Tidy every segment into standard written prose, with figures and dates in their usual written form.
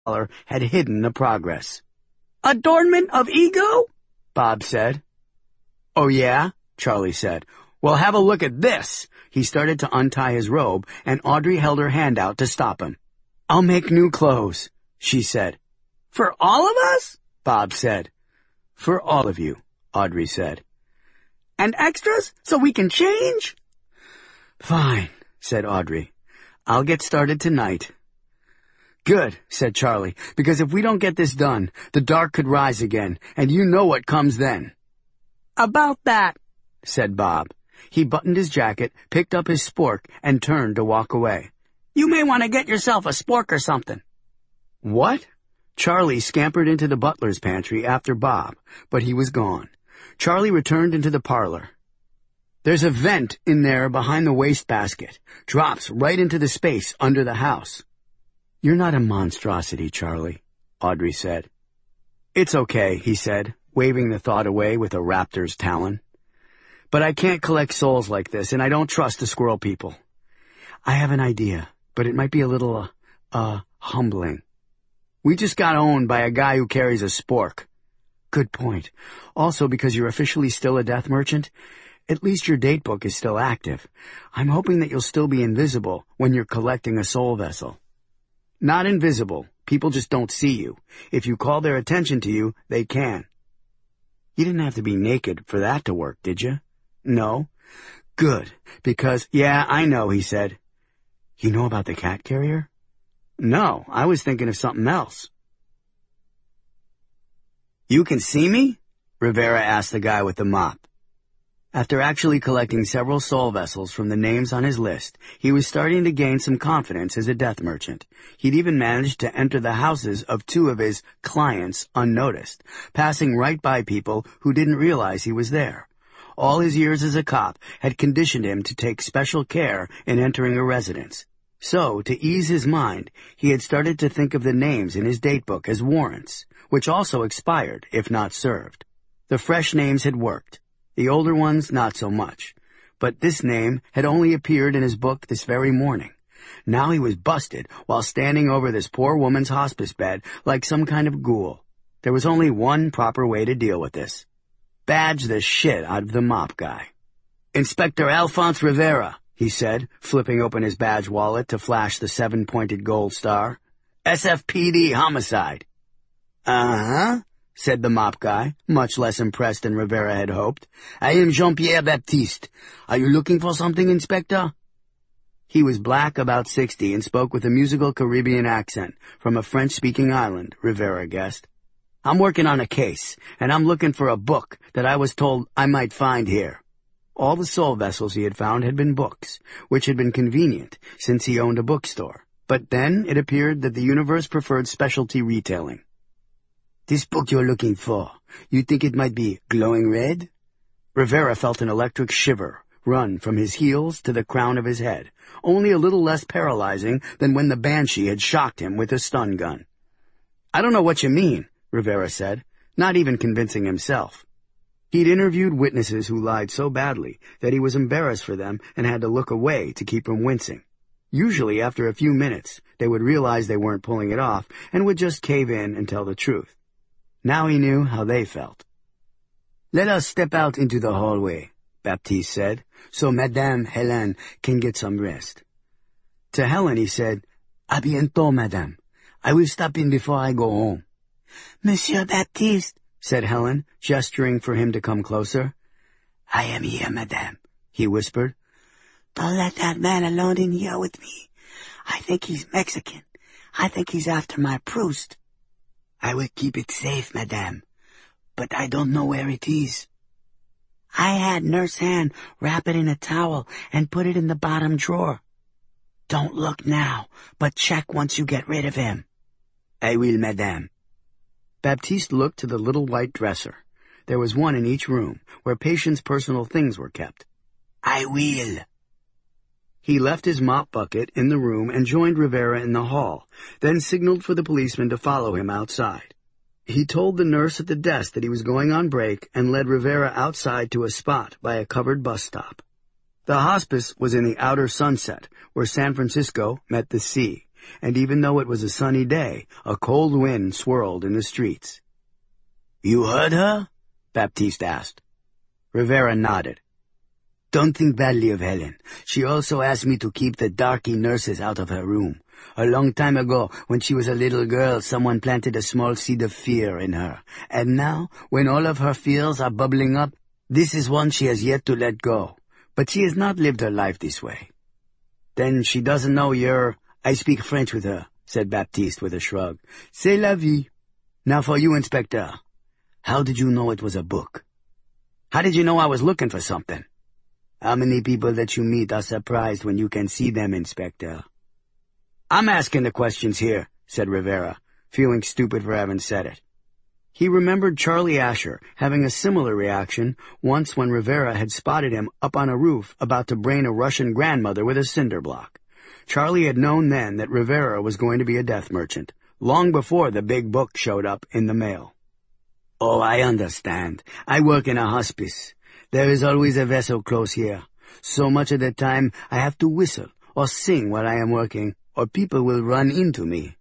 had hidden the progress. "Adornment of ego?" Bob said. "Oh, yeah?" Charlie said. "Well, have a look at this." He started to untie his robe, and Audrey held her hand out to stop him. "I'll make new clothes," she said. "For all of us?" Bob said. "For all of you," Audrey said. "And extras, so we can change?" "Fine," said Audrey. "I'll get started tonight." "Good," said Charlie, "because if we don't get this done, the dark could rise again, and you know what comes then." "About that," said Bob. He buttoned his jacket, picked up his spork, and turned to walk away. "You may want to get yourself a spork or something." "What?" Charlie scampered into the butler's pantry after Bob, but he was gone. Charlie returned into the parlor. "There's a vent in there behind the wastebasket. Drops right into the space under the house." "You're not a monstrosity, Charlie," Audrey said. "It's okay," he said, waving the thought away with a raptor's talon. "But I can't collect souls like this, and I don't trust the squirrel people. I have an idea, but it might be a little, humbling. We just got owned by a guy who carries a spork." "Good point. Also, because you're officially still a death merchant, at least your date book is still active. I'm hoping that you'll still be invisible when you're collecting a soul vessel." "Not invisible. People just don't see you. If you call their attention to you, they can." "You didn't have to be naked for that to work, did you?" "No." "Good, because—" "Yeah, I know," he said. "You know about the cat carrier?" "No, I was thinking of something else." "You can see me?" Rivera asked the guy with the mop. After actually collecting several soul vessels from the names on his list, he was starting to gain some confidence as a death merchant. He'd even managed to enter the houses of two of his clients unnoticed, passing right by people who didn't realize he was there. All his years as a cop had conditioned him to take special care in entering a residence. So, to ease his mind, he had started to think of the names in his date book as warrants, which also expired if not served. The fresh names had worked. The older ones, not so much. But this name had only appeared in his book this very morning. Now he was busted while standing over this poor woman's hospice bed like some kind of ghoul. There was only one proper way to deal with this. Badge the shit out of the mop guy. "Inspector Alphonse Rivera," he said, flipping open his badge wallet to flash the 7-pointed gold star. "SFPD homicide." "Uh-huh," said the mop guy, much less impressed than Rivera had hoped. "I am Jean-Pierre Baptiste. Are you looking for something, Inspector?" He was black, about 60, and spoke with a musical Caribbean accent from a French-speaking island, Rivera guessed. "I'm working on a case, and I'm looking for a book that I was told I might find here." All the soul vessels he had found had been books, which had been convenient since he owned a bookstore. But then it appeared that the universe preferred specialty retailing. "This book you're looking for, you think it might be glowing red?" Rivera felt an electric shiver run from his heels to the crown of his head, only a little less paralyzing than when the Banshee had shocked him with a stun gun. "I don't know what you mean," Rivera said, not even convincing himself. He'd interviewed witnesses who lied so badly that he was embarrassed for them and had to look away to keep from wincing. Usually, after a few minutes, they would realize they weren't pulling it off and would just cave in and tell the truth. Now he knew how they felt. "Let us step out into the hallway," Baptiste said, "so Madame Hélène can get some rest." To Helen he said, "À bientôt, Madame. I will stop in before I go home." "Monsieur Baptiste," said Helen, gesturing for him to come closer. "I am here, Madame," he whispered. "Don't let that man alone in here with me. I think he's Mexican. I think he's after my Proust." "I will keep it safe, Madame, but I don't know where it is." "I had Nurse Anne wrap it in a towel and put it in the bottom drawer." "Don't look now, but check once you get rid of him." "I will, Madame." Baptiste looked to the little white dresser. There was one in each room, where patients' personal things were kept. "I will." He left his mop bucket in the room and joined Rivera in the hall, then signaled for the policeman to follow him outside. He told the nurse at the desk that he was going on break and led Rivera outside to a spot by a covered bus stop. The hospice was in the outer sunset, where San Francisco met the sea, and even though it was a sunny day, a cold wind swirled in the streets. "You heard her?" Baptiste asked. Rivera nodded. "Don't think badly of Helen. She also asked me to keep the darky nurses out of her room. A long time ago, when she was a little girl, someone planted a small seed of fear in her. And now, when all of her fears are bubbling up, this is one she has yet to let go. But she has not lived her life this way." "Then she doesn't know you're—" "I speak French with her," said Baptiste with a shrug. "C'est la vie. Now for you, Inspector. How did you know it was a book?" "How did you know I was looking for something?" "How many people that you meet are surprised when you can see them, Inspector?" "I'm asking the questions here," said Rivera, feeling stupid for having said it. He remembered Charlie Asher having a similar reaction once when Rivera had spotted him up on a roof about to brain a Russian grandmother with a cinder block. Charlie had known then that Rivera was going to be a death merchant, long before the big book showed up in the mail. "Oh, I understand. I work in a hospice. There is always a vessel close here. So much of the time I have to whistle or sing while I am working, or people will run into me."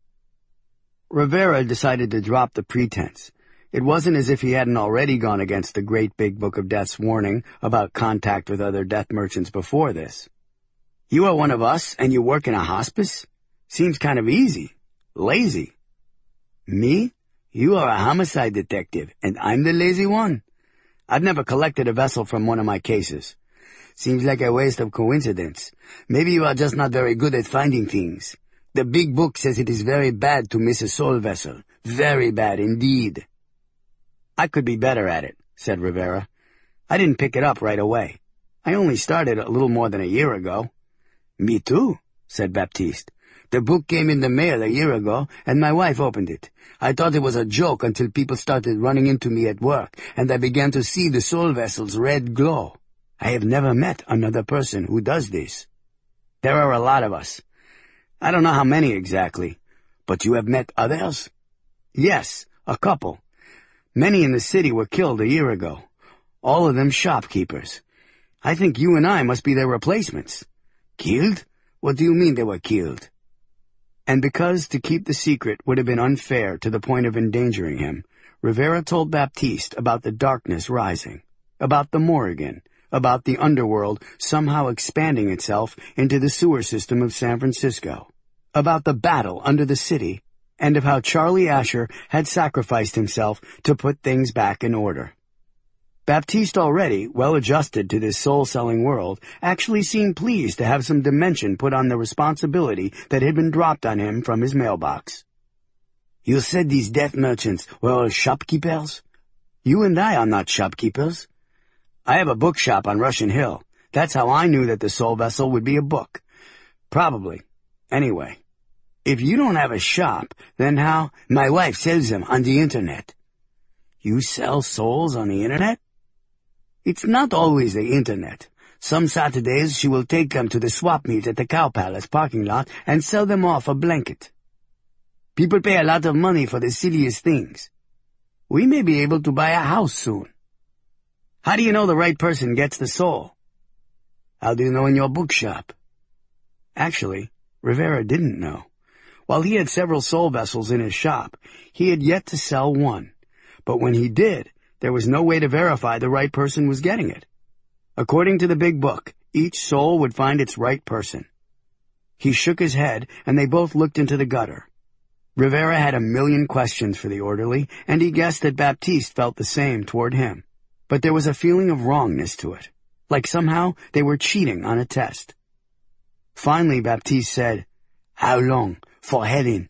Rivera decided to drop the pretense. It wasn't as if he hadn't already gone against the great big book of death's warning about contact with other death merchants before this. "You are one of us, and you work in a hospice? Seems kind of easy. Lazy." "Me? You are a homicide detective, and I'm the lazy one. I've never collected a vessel from one of my cases. Seems like a waste of coincidence. Maybe you are just not very good at finding things. The big book says it is very bad to miss a soul vessel. Very bad indeed." "I could be better at it," said Rivera. "I didn't pick it up right away. I only started a little more than a year ago." "Me too," said Baptiste. "The book came in the mail a year ago, and my wife opened it. I thought it was a joke until people started running into me at work, and I began to see the soul vessel's red glow. I have never met another person who does this." "There are a lot of us. I don't know how many exactly." "But you have met others?" "Yes, a couple. Many in the city were killed a year ago. All of them shopkeepers. I think you and I must be their replacements." "Killed? What do you mean they were killed?" And because to keep the secret would have been unfair to the point of endangering him, Rivera told Baptiste about the darkness rising, about the Morrigan, about the underworld somehow expanding itself into the sewer system of San Francisco, about the battle under the city, and of how Charlie Asher had sacrificed himself to put things back in order. Baptiste, already well adjusted to this soul-selling world, actually seemed pleased to have some dimension put on the responsibility that had been dropped on him from his mailbox. "You said these death merchants were all shopkeepers?" "You and I are not shopkeepers. I have a bookshop on Russian Hill. That's how I knew that the soul vessel would be a book. Probably. Anyway, if you don't have a shop, then how—" "My wife sells them on the Internet." "You sell souls on the Internet?" "It's not always the Internet. Some Saturdays she will take them to the swap meet at the Cow Palace parking lot and sell them off a blanket. People pay a lot of money for the silliest things. We may be able to buy a house soon." "How do you know the right person gets the soul?" "How do you know in your bookshop?" Actually, Rivera didn't know. While he had several soul vessels in his shop, he had yet to sell one. But when he did, there was no way to verify the right person was getting it. According to the big book, each soul would find its right person. He shook his head, and they both looked into the gutter. Rivera had a million questions for the orderly, and he guessed that Baptiste felt the same toward him. But there was a feeling of wrongness to it, like somehow they were cheating on a test. Finally, Baptiste said, "How long for Helen?"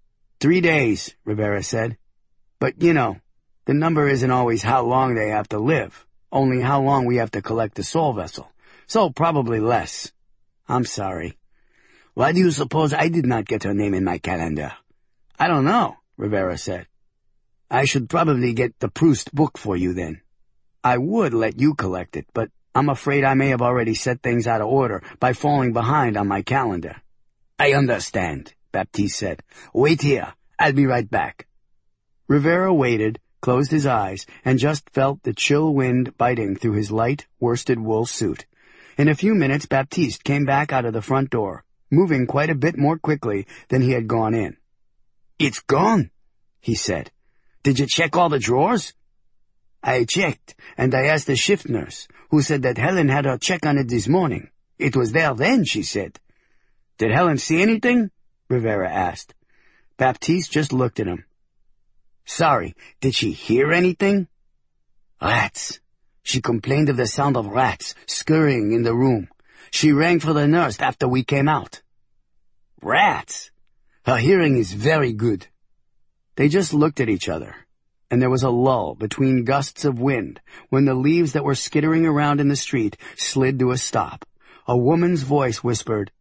3 days, Rivera said. "But, you know, the number isn't always how long they have to live, only how long we have to collect the soul vessel. So probably less. I'm sorry." "Why do you suppose I did not get her name in my calendar?" "I don't know," Rivera said. "I should probably get the Proust book for you then. I would let you collect it, but I'm afraid I may have already set things out of order by falling behind on my calendar." "I understand," Baptiste said. "Wait here. I'll be right back." Rivera waited, closed his eyes, and just felt the chill wind biting through his light, worsted wool suit. In a few minutes, Baptiste came back out of the front door, moving quite a bit more quickly than he had gone in. "It's gone," he said. "Did you check all the drawers?" "I checked, and I asked the shift nurse, who said that Helen had her check on it this morning. It was there then," she said. "Did Helen see anything?" Rivera asked. Baptiste just looked at him. "Sorry, did she hear anything?" "Rats. She complained of the sound of rats scurrying in the room. She rang for the nurse after we came out." "Rats? Her hearing is very good." They just looked at each other, and there was a lull between gusts of wind when the leaves that were skittering around in the street slid to a stop. A woman's voice whispered,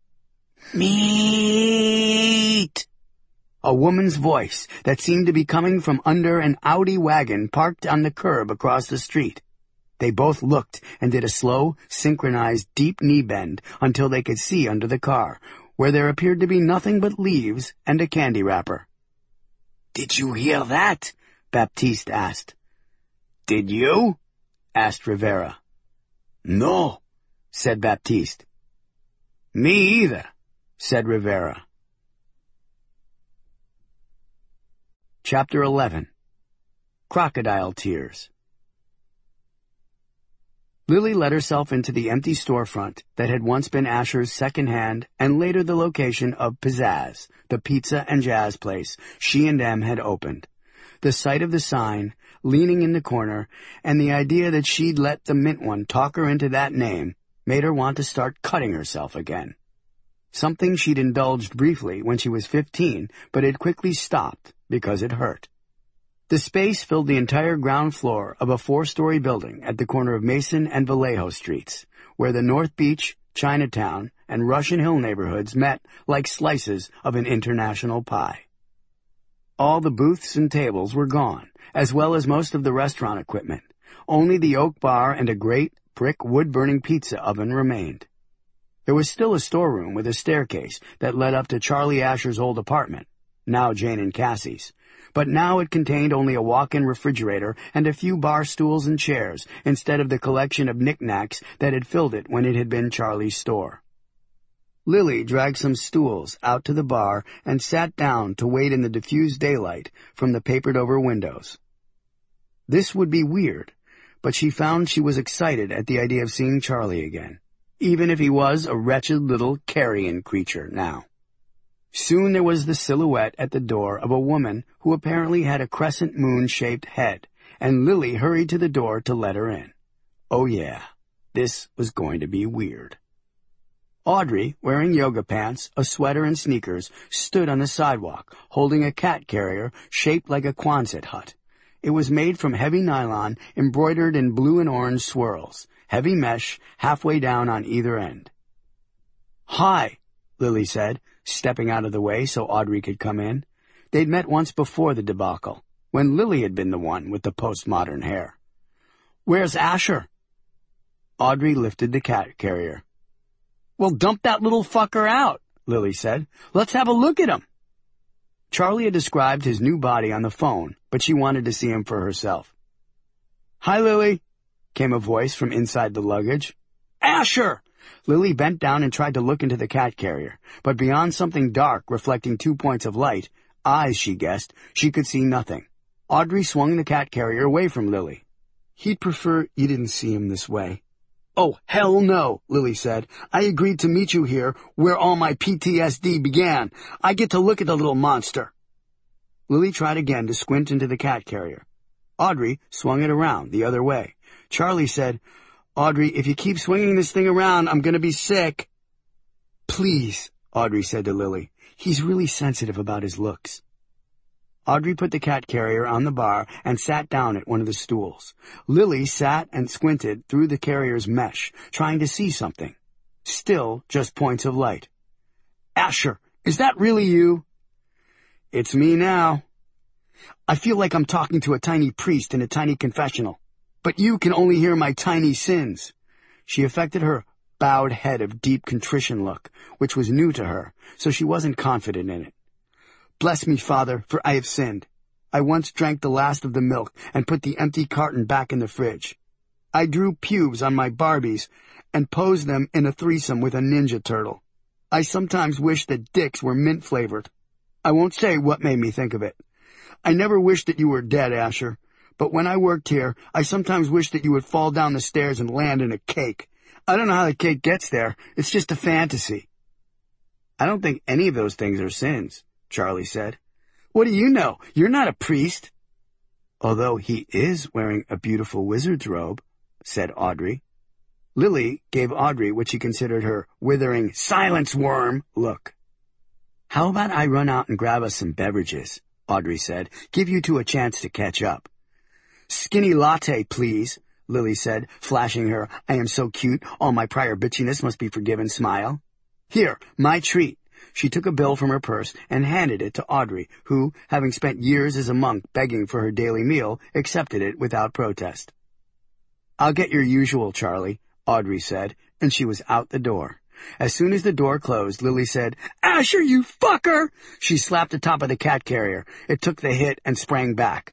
"Meat!" A woman's voice that seemed to be coming from under an Audi wagon parked on the curb across the street. They both looked and did a slow, synchronized deep knee bend until they could see under the car, where there appeared to be nothing but leaves and a candy wrapper. "Did you hear that?" Baptiste asked. "Did you?" asked Rivera. "No," said Baptiste. "Me either," said Rivera. Chapter 11. Crocodile Tears. Lily let herself into the empty storefront that had once been Asher's second-hand and later the location of Pizzazz, the pizza and jazz place she and Em had opened. The sight of the sign, leaning in the corner, and the idea that she'd let the Mint One talk her into that name made her want to start cutting herself again. Something she'd indulged briefly when she was 15, but had quickly stopped because it hurt. The space filled the entire ground floor of a 4-story building at the corner of Mason and Vallejo Streets, where the North Beach, Chinatown, and Russian Hill neighborhoods met like slices of an international pie. All the booths and tables were gone, as well as most of the restaurant equipment. Only the oak bar and a great brick wood-burning pizza oven remained. There was still a storeroom with a staircase that led up to Charlie Asher's old apartment, now Jane and Cassie's, but now it contained only a walk-in refrigerator and a few bar stools and chairs instead of the collection of knickknacks that had filled it when it had been Charlie's store. Lily dragged some stools out to the bar and sat down to wait in the diffused daylight from the papered-over windows. This would be weird, but she found she was excited at the idea of seeing Charlie again, even if he was a wretched little carrion creature now. Soon there was the silhouette at the door of a woman who apparently had a crescent moon-shaped head, and Lily hurried to the door to let her in. Oh yeah, this was going to be weird. Audrey, wearing yoga pants, a sweater, and sneakers, stood on the sidewalk, holding a cat carrier shaped like a Quonset hut. It was made from heavy nylon, embroidered in blue and orange swirls, heavy mesh halfway down on either end. "Hi," Lily said, stepping out of the way so Audrey could come in. They'd met once before the debacle, when Lily had been the one with the postmodern hair. "Where's Asher?" Audrey lifted the cat carrier. "Well, dump that little fucker out," Lily said. "Let's have a look at him." Charlie had described his new body on the phone, but she wanted to see him for herself. "Hi, Lily," came a voice from inside the luggage. "Asher!" Lily bent down and tried to look into the cat carrier, but beyond something dark reflecting 2 points of light, eyes, she guessed, she could see nothing. Audrey swung the cat carrier away from Lily. "He'd prefer you didn't see him this way." "Oh, hell no," Lily said. "I agreed to meet you here where all my PTSD began. I get to look at the little monster." Lily tried again to squint into the cat carrier. Audrey swung it around the other way. Charlie said, "Audrey, if you keep swinging this thing around, I'm going to be sick." "Please," Audrey said to Lily. "He's really sensitive about his looks." Audrey put the cat carrier on the bar and sat down at one of the stools. Lily sat and squinted through the carrier's mesh, trying to see something. Still just points of light. "Asher, is that really you?" "It's me now." "I feel like I'm talking to a tiny priest in a tiny confessional. But you can only hear my tiny sins." She affected her bowed head of deep contrition look, which was new to her, so she wasn't confident in it. "Bless me, Father, for I have sinned. I once drank the last of the milk and put the empty carton back in the fridge. I drew pubes on my Barbies and posed them in a threesome with a Ninja Turtle. I sometimes wish that dicks were mint-flavored. I won't say what made me think of it. I never wished that you were dead, Asher. But when I worked here, I sometimes wished that you would fall down the stairs and land in a cake. I don't know how the cake gets there. It's just a fantasy. I don't think any of those things are sins, Charlie said. What do you know? You're not a priest. Although he is wearing a beautiful wizard's robe, said Audrey. Lily gave Audrey what she considered her withering silence worm look. How about I run out and grab us some beverages, Audrey said. Give you two a chance to catch up. Skinny latte, please, Lily said, flashing her I am so cute, all my prior bitchiness must be forgiven smile. Here, my treat. She took a bill from her purse and handed it to Audrey, who, having spent years as a monk begging for her daily meal, accepted it without protest. I'll get your usual, Charlie, Audrey said, and she was out the door. As soon as the door closed, Lily said, Asher, you fucker! She slapped the top of the cat carrier. It took the hit and sprang back.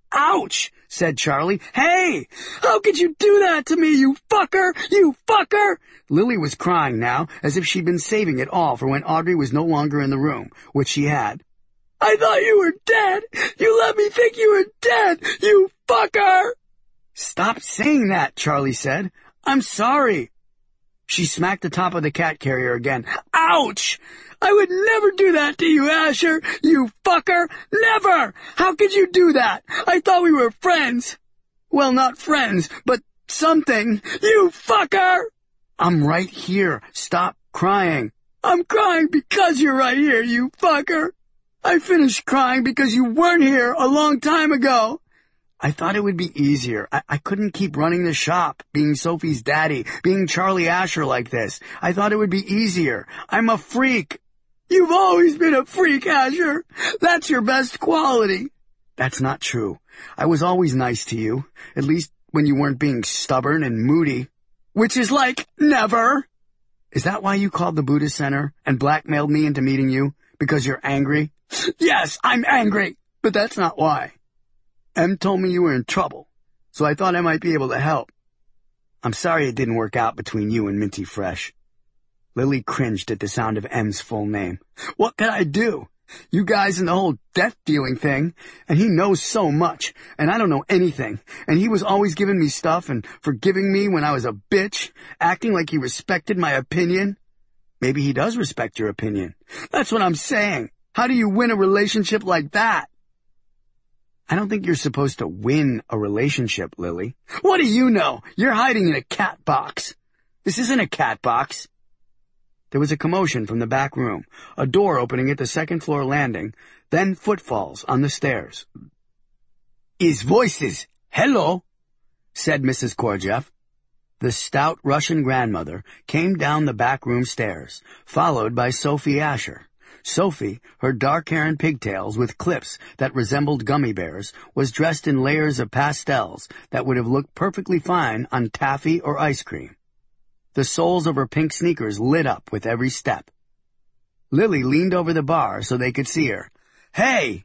Ouch, said Charlie. Hey, how could you do that to me, you fucker? You fucker! Lily was crying now, as if she'd been saving it all for when Audrey was no longer in the room, which she had. I thought you were dead! You let me think you were dead, you fucker! Stop saying that, Charlie said. I'm sorry. She smacked the top of the cat carrier again. Ouch! I would never do that to you, Asher, you fucker! Never! How could you do that? I thought we were friends. Well, not friends, but something. You fucker! I'm right here. Stop crying. I'm crying because you're right here, you fucker. I finished crying because you weren't here a long time ago. I thought it would be easier. I couldn't keep running the shop, being Sophie's daddy, being Charlie Asher like this. I thought it would be easier. I'm a freak. You've always been a freak, Asher. That's your best quality. That's not true. I was always nice to you, at least when you weren't being stubborn and moody. Which is like never. Is that why you called the Buddhist Center and blackmailed me into meeting you? Because you're angry? Yes, I'm angry, but that's not why. Em told me you were in trouble, so I thought I might be able to help. I'm sorry it didn't work out between you and Minty Fresh. Lily cringed at the sound of Em's full name. What could I do? You guys and the whole death-dealing thing, and he knows so much, and I don't know anything, and he was always giving me stuff and forgiving me when I was a bitch, acting like he respected my opinion. Maybe he does respect your opinion. That's what I'm saying. How do you win a relationship like that? I don't think you're supposed to win a relationship, Lily. What do you know? You're hiding in a cat box. This isn't a cat box. There was a commotion from the back room, a door opening at the second-floor landing, then footfalls on the stairs. His voices, hello, said Mrs. Kordcheff. The stout Russian grandmother came down the back room stairs, followed by Sophie Asher. Sophie, her dark hair and pigtails with clips that resembled gummy bears, was dressed in layers of pastels that would have looked perfectly fine on taffy or ice cream. The soles of her pink sneakers lit up with every step. Lily leaned over the bar so they could see her. Hey!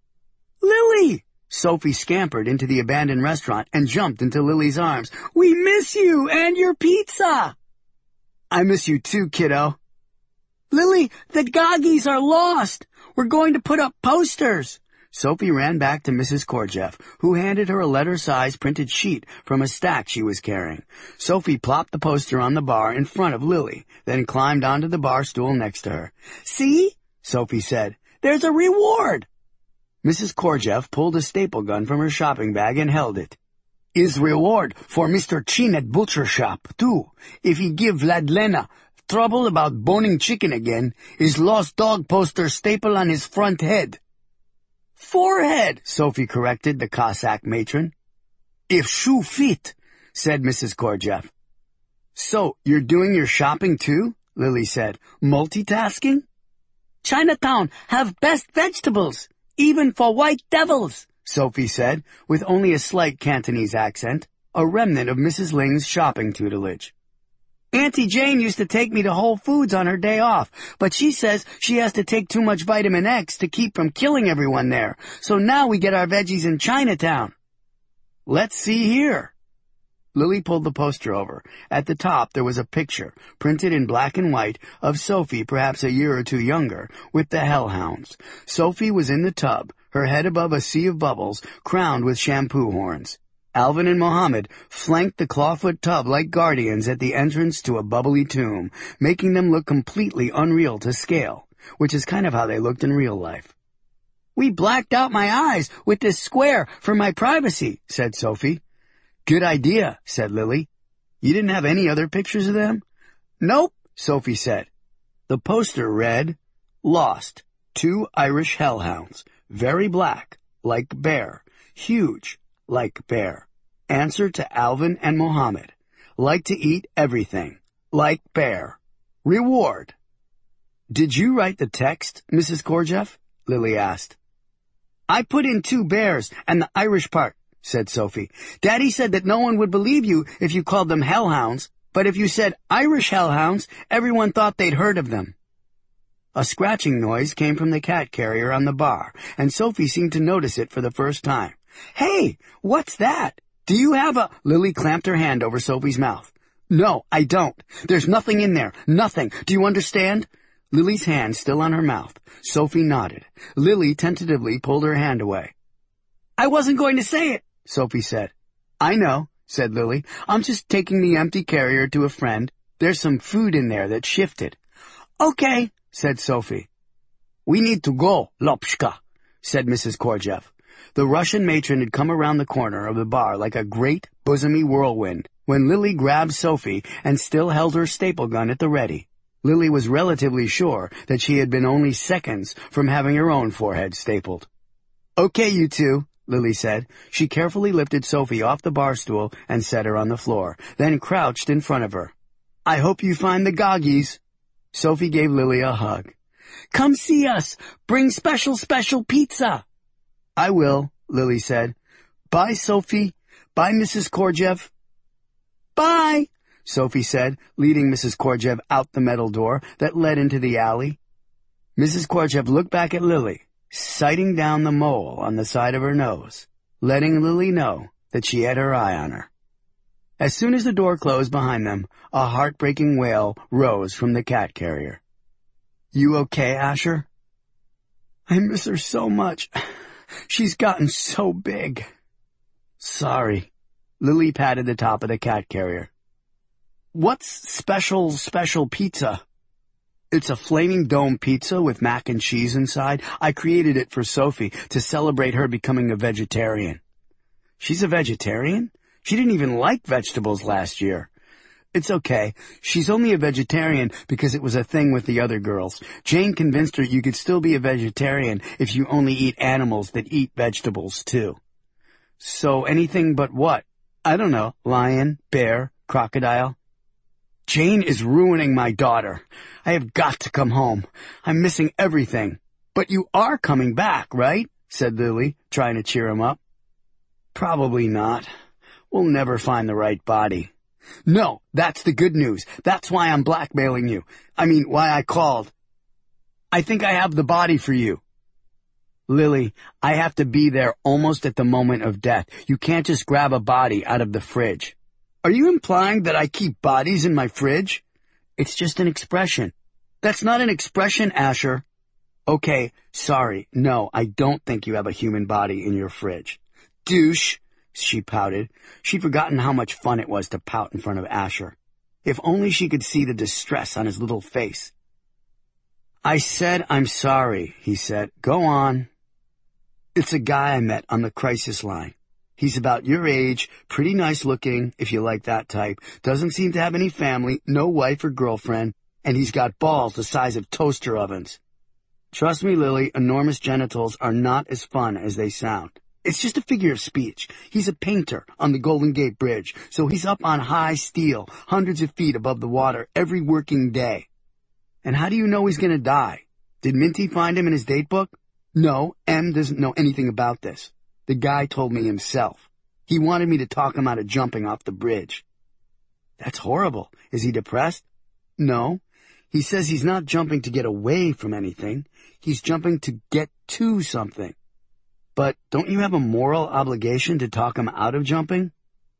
Lily! Sophie scampered into the abandoned restaurant and jumped into Lily's arms. We miss you and your pizza! I miss you too, kiddo. Lily, the Goggies are lost. We're going to put up posters. Sophie ran back to Mrs. Kordcheff, who handed her a letter-size printed sheet from a stack she was carrying. Sophie plopped the poster on the bar in front of Lily, then climbed onto the bar stool next to her. See? Sophie said. There's a reward. Mrs. Kordcheff pulled a staple gun from her shopping bag and held it. Is reward for Mr. Chin at butcher shop, too. If he give Vladlena trouble about boning chicken again, his lost dog poster staple on his front head. Forehead, Sophie corrected the Cossack matron. If shoe fit, said Mrs. Kordcheff. So, you're doing your shopping too? Lily said. Multitasking? Chinatown have best vegetables, even for white devils, Sophie said, with only a slight Cantonese accent, a remnant of Mrs. Ling's shopping tutelage. Auntie Jane used to take me to Whole Foods on her day off, but she says she has to take too much vitamin X to keep from killing everyone there, so now we get our veggies in Chinatown. Let's see here. Lily pulled the poster over. At the top there was a picture, printed in black and white, of Sophie, perhaps a year or two younger, with the hellhounds. Sophie was in the tub, her head above a sea of bubbles, crowned with shampoo horns. Alvin and Mohammed flanked the clawfoot tub like guardians at the entrance to a bubbly tomb, making them look completely unreal to scale, which is kind of how they looked in real life. "We blacked out my eyes with this square for my privacy," said Sophie. "Good idea," said Lily. "You didn't have any other pictures of them?" "Nope," Sophie said. The poster read, "Lost, 2 Irish hellhounds, very black, like bear, huge, like bear. Answer to Alvin and Mohammed. Like to eat everything, like bear. Reward." "Did you write the text, Mrs. Korjeff?" Lily asked. "I put in 2 bears and the Irish part," said Sophie. "Daddy said that no one would believe you if you called them hellhounds, but if you said Irish hellhounds, everyone thought they'd heard of them." A scratching noise came from the cat carrier on the bar, and Sophie seemed to notice it for the first time. "Hey, what's that? Do you have a—" Lily clamped her hand over Sophie's mouth. "No, I don't. There's nothing in there. Nothing. Do you understand?" Lily's hand still on her mouth. Sophie nodded. Lily tentatively pulled her hand away. "I wasn't going to say it," Sophie said. "I know," said Lily. "I'm just taking the empty carrier to a friend. There's some food in there that shifted." "Okay," said Sophie. "We need to go, Lopshka," said Mrs. Korjeff. The Russian matron had come around the corner of the bar like a great, bosomy whirlwind when Lily grabbed Sophie and still held her staple gun at the ready. Lily was relatively sure that she had been only seconds from having her own forehead stapled. "Okay, you two," Lily said. She carefully lifted Sophie off the bar stool and set her on the floor, then crouched in front of her. "I hope you find the goggies." Sophie gave Lily a hug. "Come see us. Bring special pizza." "I will," Lily said. "Bye, Sophie. Bye, Mrs. Korjeff." "Bye," Sophie said, leading Mrs. Korjeff out the metal door that led into the alley. Mrs. Korjeff looked back at Lily, sighting down the mole on the side of her nose, letting Lily know that she had her eye on her. As soon as the door closed behind them, a heartbreaking wail rose from the cat carrier. "You okay, Asher?" "I miss her so much. She's gotten so big." "Sorry." Lily patted the top of the cat carrier. "What's special pizza?" "It's a flaming dome pizza with mac and cheese inside. I created it for Sophie to celebrate her becoming a vegetarian." "She's a vegetarian? She didn't even like vegetables last year." "It's okay. She's only a vegetarian because it was a thing with the other girls. Jane convinced her you could still be a vegetarian if you only eat animals that eat vegetables, too." "So anything but what? I don't know, lion, bear, crocodile." "Jane is ruining my daughter. I have got to come home. I'm missing everything." "But you are coming back, right?" said Lily, trying to cheer him up. "Probably not. We'll never find the right body." "No, that's the good news. That's why I'm blackmailing you. Why I called. I think I have the body for you." "Lily, I have to be there almost at the moment of death. You can't just grab a body out of the fridge." "Are you implying that I keep bodies in my fridge?" "It's just an expression." "That's not an expression, Asher." "Okay, sorry. No, I don't think you have a human body in your fridge." "Douche," she pouted. She'd forgotten how much fun it was to pout in front of Asher. If only she could see the distress on his little face. "I said I'm sorry," he said. "Go on." "It's a guy I met on the crisis line. He's about your age, pretty nice looking, if you like that type, doesn't seem to have any family, no wife or girlfriend, and he's got balls the size of toaster ovens." "Trust me, Lily, enormous genitals are not as fun as they sound. It's just a figure of speech. He's a painter on the Golden Gate Bridge, so he's up on high steel, hundreds of feet above the water every working day." "And how do you know he's going to die? Did Minty find him in his date book?" "No, M doesn't know anything about this. The guy told me himself. He wanted me to talk him out of jumping off the bridge." "That's horrible. Is he depressed?" "No. He says he's not jumping to get away from anything. He's jumping to get to something." "But don't you have a moral obligation to talk him out of jumping?"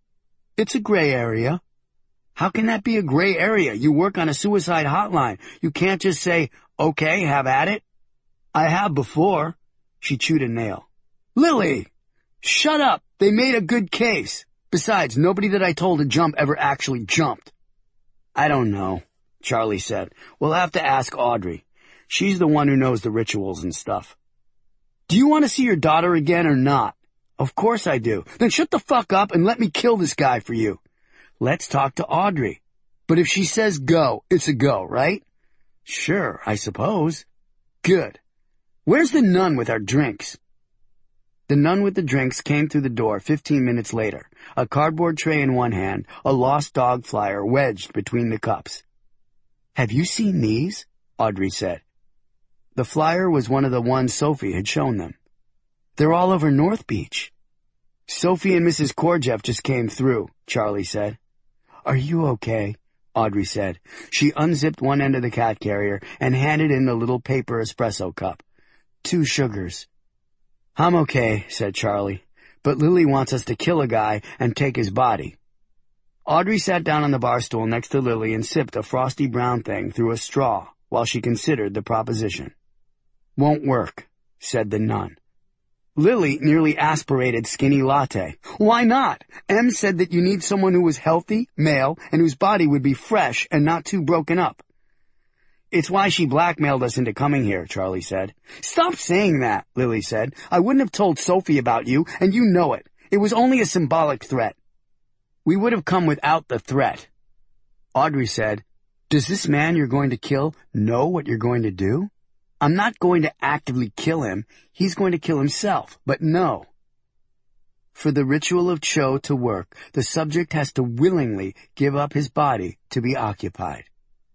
It's a gray area. How can that be a gray area? You work on a suicide hotline. You can't just say, okay, have at it. I have before. She chewed a nail. Lily! Shut up! They made a good case. Besides, nobody that I told to jump ever actually jumped. I don't know, Charlie said. We'll have to ask Audrey. She's the one who knows the rituals and stuff. Do you want to see your daughter again or not? Of course I do. Then shut the fuck up and let me kill this guy for you. Let's talk to Audrey. But if she says go, it's a go, right? Sure, I suppose. Good. Where's the nun with our drinks? The nun with the drinks came through the door 15 minutes later, a cardboard tray in one hand, a lost dog flyer wedged between the cups. Have you seen these? Audrey said. The flyer was one of the ones Sophie had shown them. They're all over North Beach. Sophie and Mrs. Korjeff just came through, Charlie said. Are you okay? Audrey said. She unzipped one end of the cat carrier and handed in the little paper espresso cup. 2 sugars. I'm okay, said Charlie, but Lily wants us to kill a guy and take his body. Audrey sat down on the bar stool next to Lily and sipped a frosty brown thing through a straw while she considered the proposition. Won't work, said the nun. Lily nearly aspirated skinny latte. Why not? Em said that you need someone who was healthy, male, and whose body would be fresh and not too broken up. It's why she blackmailed us into coming here, Charlie said. Stop saying that, Lily said. I wouldn't have told Sophie about you, and you know it. It was only a symbolic threat. We would have come without the threat. Audrey said, Does this man you're going to kill know what you're going to do? I'm not going to actively kill him. He's going to kill himself, but no. For the ritual of Cho to work, the subject has to willingly give up his body to be occupied.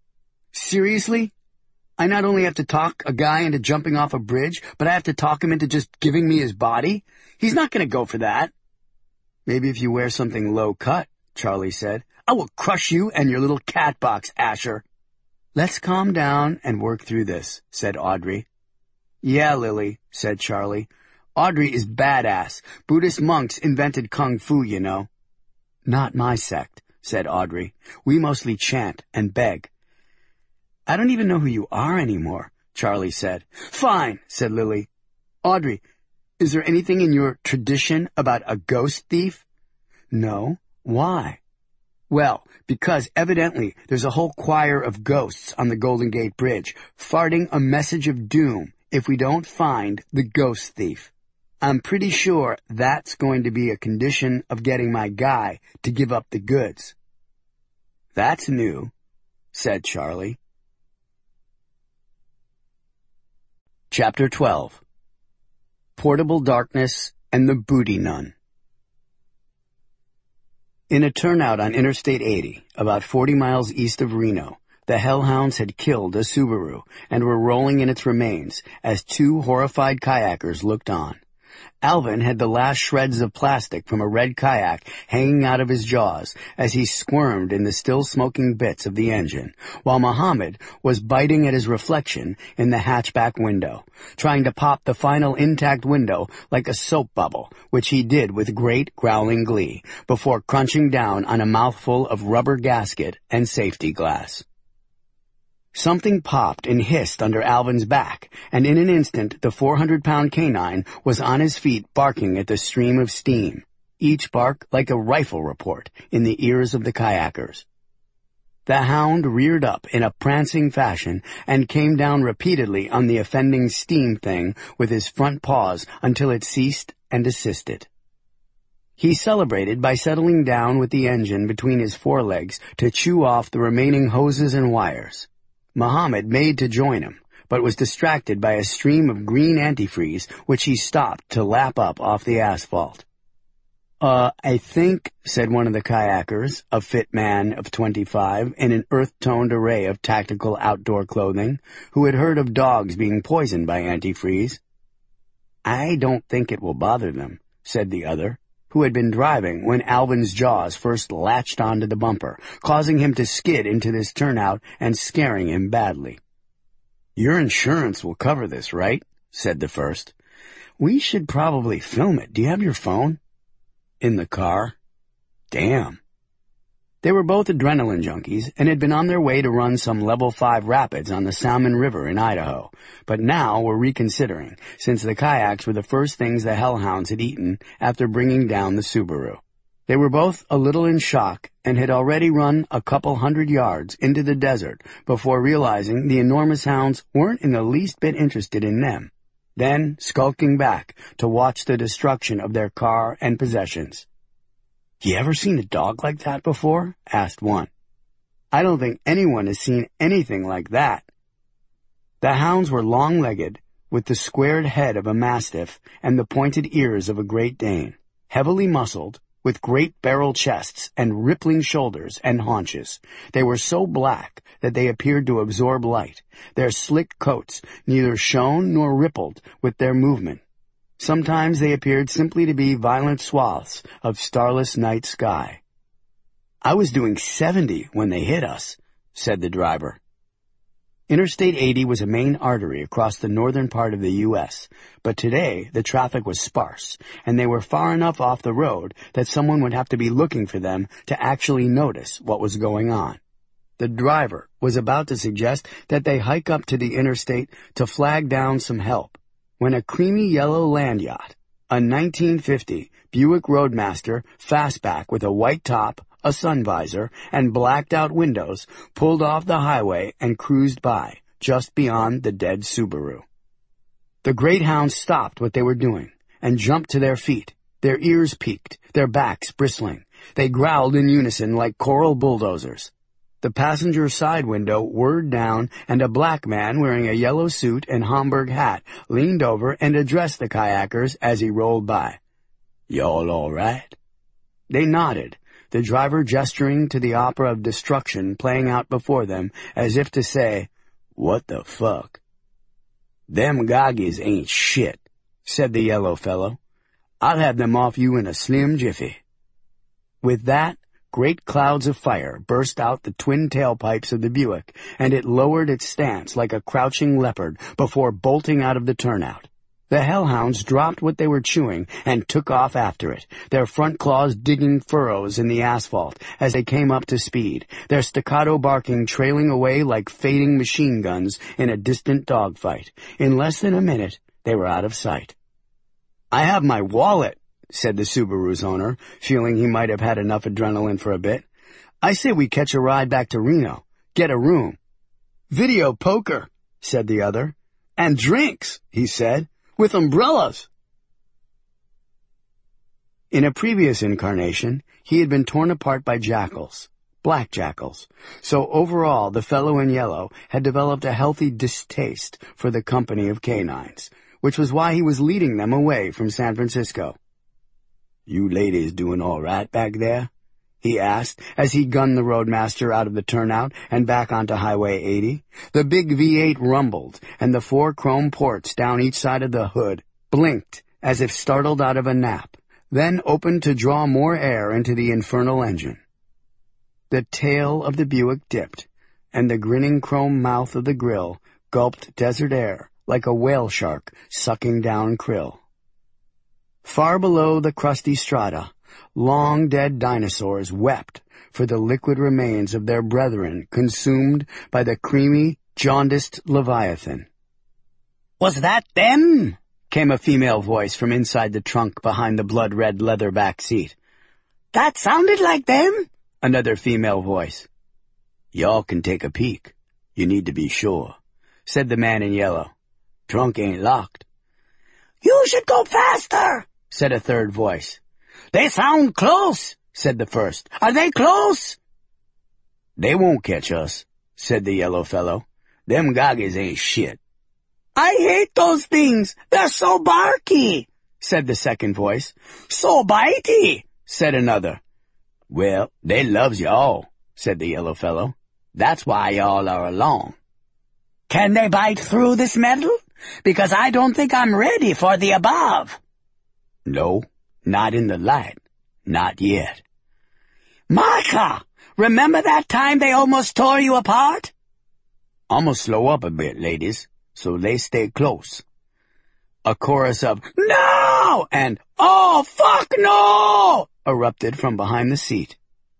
Seriously? I not only have to talk a guy into jumping off a bridge, but I have to talk him into just giving me his body? He's not going to go for that. Maybe if you wear something low-cut, Charlie said. I will crush you and your little cat box, Asher. Let's calm down and work through this, said Audrey. Yeah, Lily, said Charlie. Audrey is badass. Buddhist monks invented kung fu, you know. Not my sect, said Audrey. We mostly chant and beg. I don't even know who you are anymore, Charlie said. Fine, said Lily. Audrey, is there anything in your tradition about a ghost thief? No. Why? Well, because evidently there's a whole choir of ghosts on the Golden Gate Bridge, farting a message of doom if we don't find the ghost thief. I'm pretty sure that's going to be a condition of getting my guy to give up the goods. That's new, said Charlie. Chapter 12. Portable Darkness and the Booty Nun. In a turnout on Interstate 80, about 40 miles east of Reno, the hellhounds had killed a Subaru and were rolling in its remains as 2 horrified kayakers looked on. Alvin had the last shreds of plastic from a red kayak hanging out of his jaws as he squirmed in the still-smoking bits of the engine, while Muhammad was biting at his reflection in the hatchback window, trying to pop the final intact window like a soap bubble, which he did with great growling glee, before crunching down on a mouthful of rubber gasket and safety glass. Something popped and hissed under Alvin's back, and in an instant the 400-pound canine was on his feet barking at the stream of steam, each bark like a rifle report in the ears of the kayakers. The hound reared up in a prancing fashion and came down repeatedly on the offending steam thing with his front paws until it ceased and desisted. He celebrated by settling down with the engine between his forelegs to chew off the remaining hoses and wires. Muhammad made to join him, but was distracted by a stream of green antifreeze, which he stopped to lap up off the asphalt. I think, said one of the kayakers, a fit man of 25, in an earth-toned array of tactical outdoor clothing, who had heard of dogs being poisoned by antifreeze. I don't think it will bother them, said the other, who had been driving when Alvin's jaws first latched onto the bumper, causing him to skid into this turnout and scaring him badly. Your insurance will cover this, right? Said the first. We should probably film it. Do you have your phone? In the car. Damn, They were both adrenaline junkies and had been on their way to run some level 5 rapids on the Salmon River in Idaho, but now were reconsidering, since the kayaks were the first things the hellhounds had eaten after bringing down the Subaru. They were both a little in shock and had already run a couple 100 yards into the desert before realizing the enormous hounds weren't in the least bit interested in them, then skulking back to watch the destruction of their car and possessions. "You ever seen a dog like that before?" asked one. "I don't think anyone has seen anything like that." The hounds were long-legged, with the squared head of a mastiff and the pointed ears of a Great Dane, heavily muscled, with great barrel chests and rippling shoulders and haunches. They were so black that they appeared to absorb light. Their slick coats neither shone nor rippled with their movement. Sometimes they appeared simply to be violent swaths of starless night sky. "I was doing 70 when they hit us," said the driver. Interstate 80 was a main artery across the northern part of the U.S., but today the traffic was sparse, and they were far enough off the road that someone would have to be looking for them to actually notice what was going on. The driver was about to suggest that they hike up to the interstate to flag down some help, when a creamy yellow land yacht, a 1950 Buick Roadmaster fastback with a white top, a sun visor, and blacked-out windows, pulled off the highway and cruised by, just beyond the dead Subaru. The great hounds stopped what they were doing and jumped to their feet, their ears peaked, their backs bristling. They growled in unison like choral bulldozers. The passenger side window whirred down, and a black man wearing a yellow suit and Homburg hat leaned over and addressed the kayakers as he rolled by. "Y'all all right?" They nodded, the driver gesturing to the opera of destruction playing out before them as if to say, "What the fuck?" "Them Goggies ain't shit," said the yellow fellow. "I'll have them off you in a slim jiffy." With that, great clouds of fire burst out the twin tailpipes of the Buick, and it lowered its stance like a crouching leopard before bolting out of the turnout. The hellhounds dropped what they were chewing and took off after it, their front claws digging furrows in the asphalt as they came up to speed, their staccato barking trailing away like fading machine guns in a distant dogfight. In less than a minute, they were out of sight. "I have my wallet," said the Subaru's owner, feeling he might have had enough adrenaline for a bit. "I say we catch a ride back to Reno, get a room." "Video poker," said the other. "And drinks," he said, "with umbrellas." In a previous incarnation, he had been torn apart by jackals, black jackals, so overall the fellow in yellow had developed a healthy distaste for the company of canines, which was why he was leading them away from San Francisco. "You ladies doing all right back there?" he asked as he gunned the Roadmaster out of the turnout and back onto Highway 80. The big V8 rumbled, and the 4 chrome ports down each side of the hood blinked as if startled out of a nap, then opened to draw more air into the infernal engine. The tail of the Buick dipped, and the grinning chrome mouth of the grill gulped desert air like a whale shark sucking down krill. Far below the crusty strata, long-dead dinosaurs wept for the liquid remains of their brethren consumed by the creamy, jaundiced Leviathan. "Was that them?" came a female voice from inside the trunk behind the blood-red leather back seat. "That sounded like them," another female voice. "Y'all can take a peek. You need to be sure," said the man in yellow. "Trunk ain't locked." "You should go faster," said a third voice. "They sound close," said the first. "Are they close?" "They won't catch us," said the yellow fellow. "Them Goggies ain't shit." "I hate those things. They're so barky," said the second voice. "So bitey," said another. "Well, they loves y'all," said the yellow fellow. "That's why y'all are along." "Can they bite through this metal? Because I don't think I'm ready for the above." "No, not in the light. Not yet." "Marka, remember that time they almost tore you apart?" "I'ma slow up a bit, ladies, so they stay close." A chorus of "No!" and "Oh, fuck no!" erupted from behind the seat.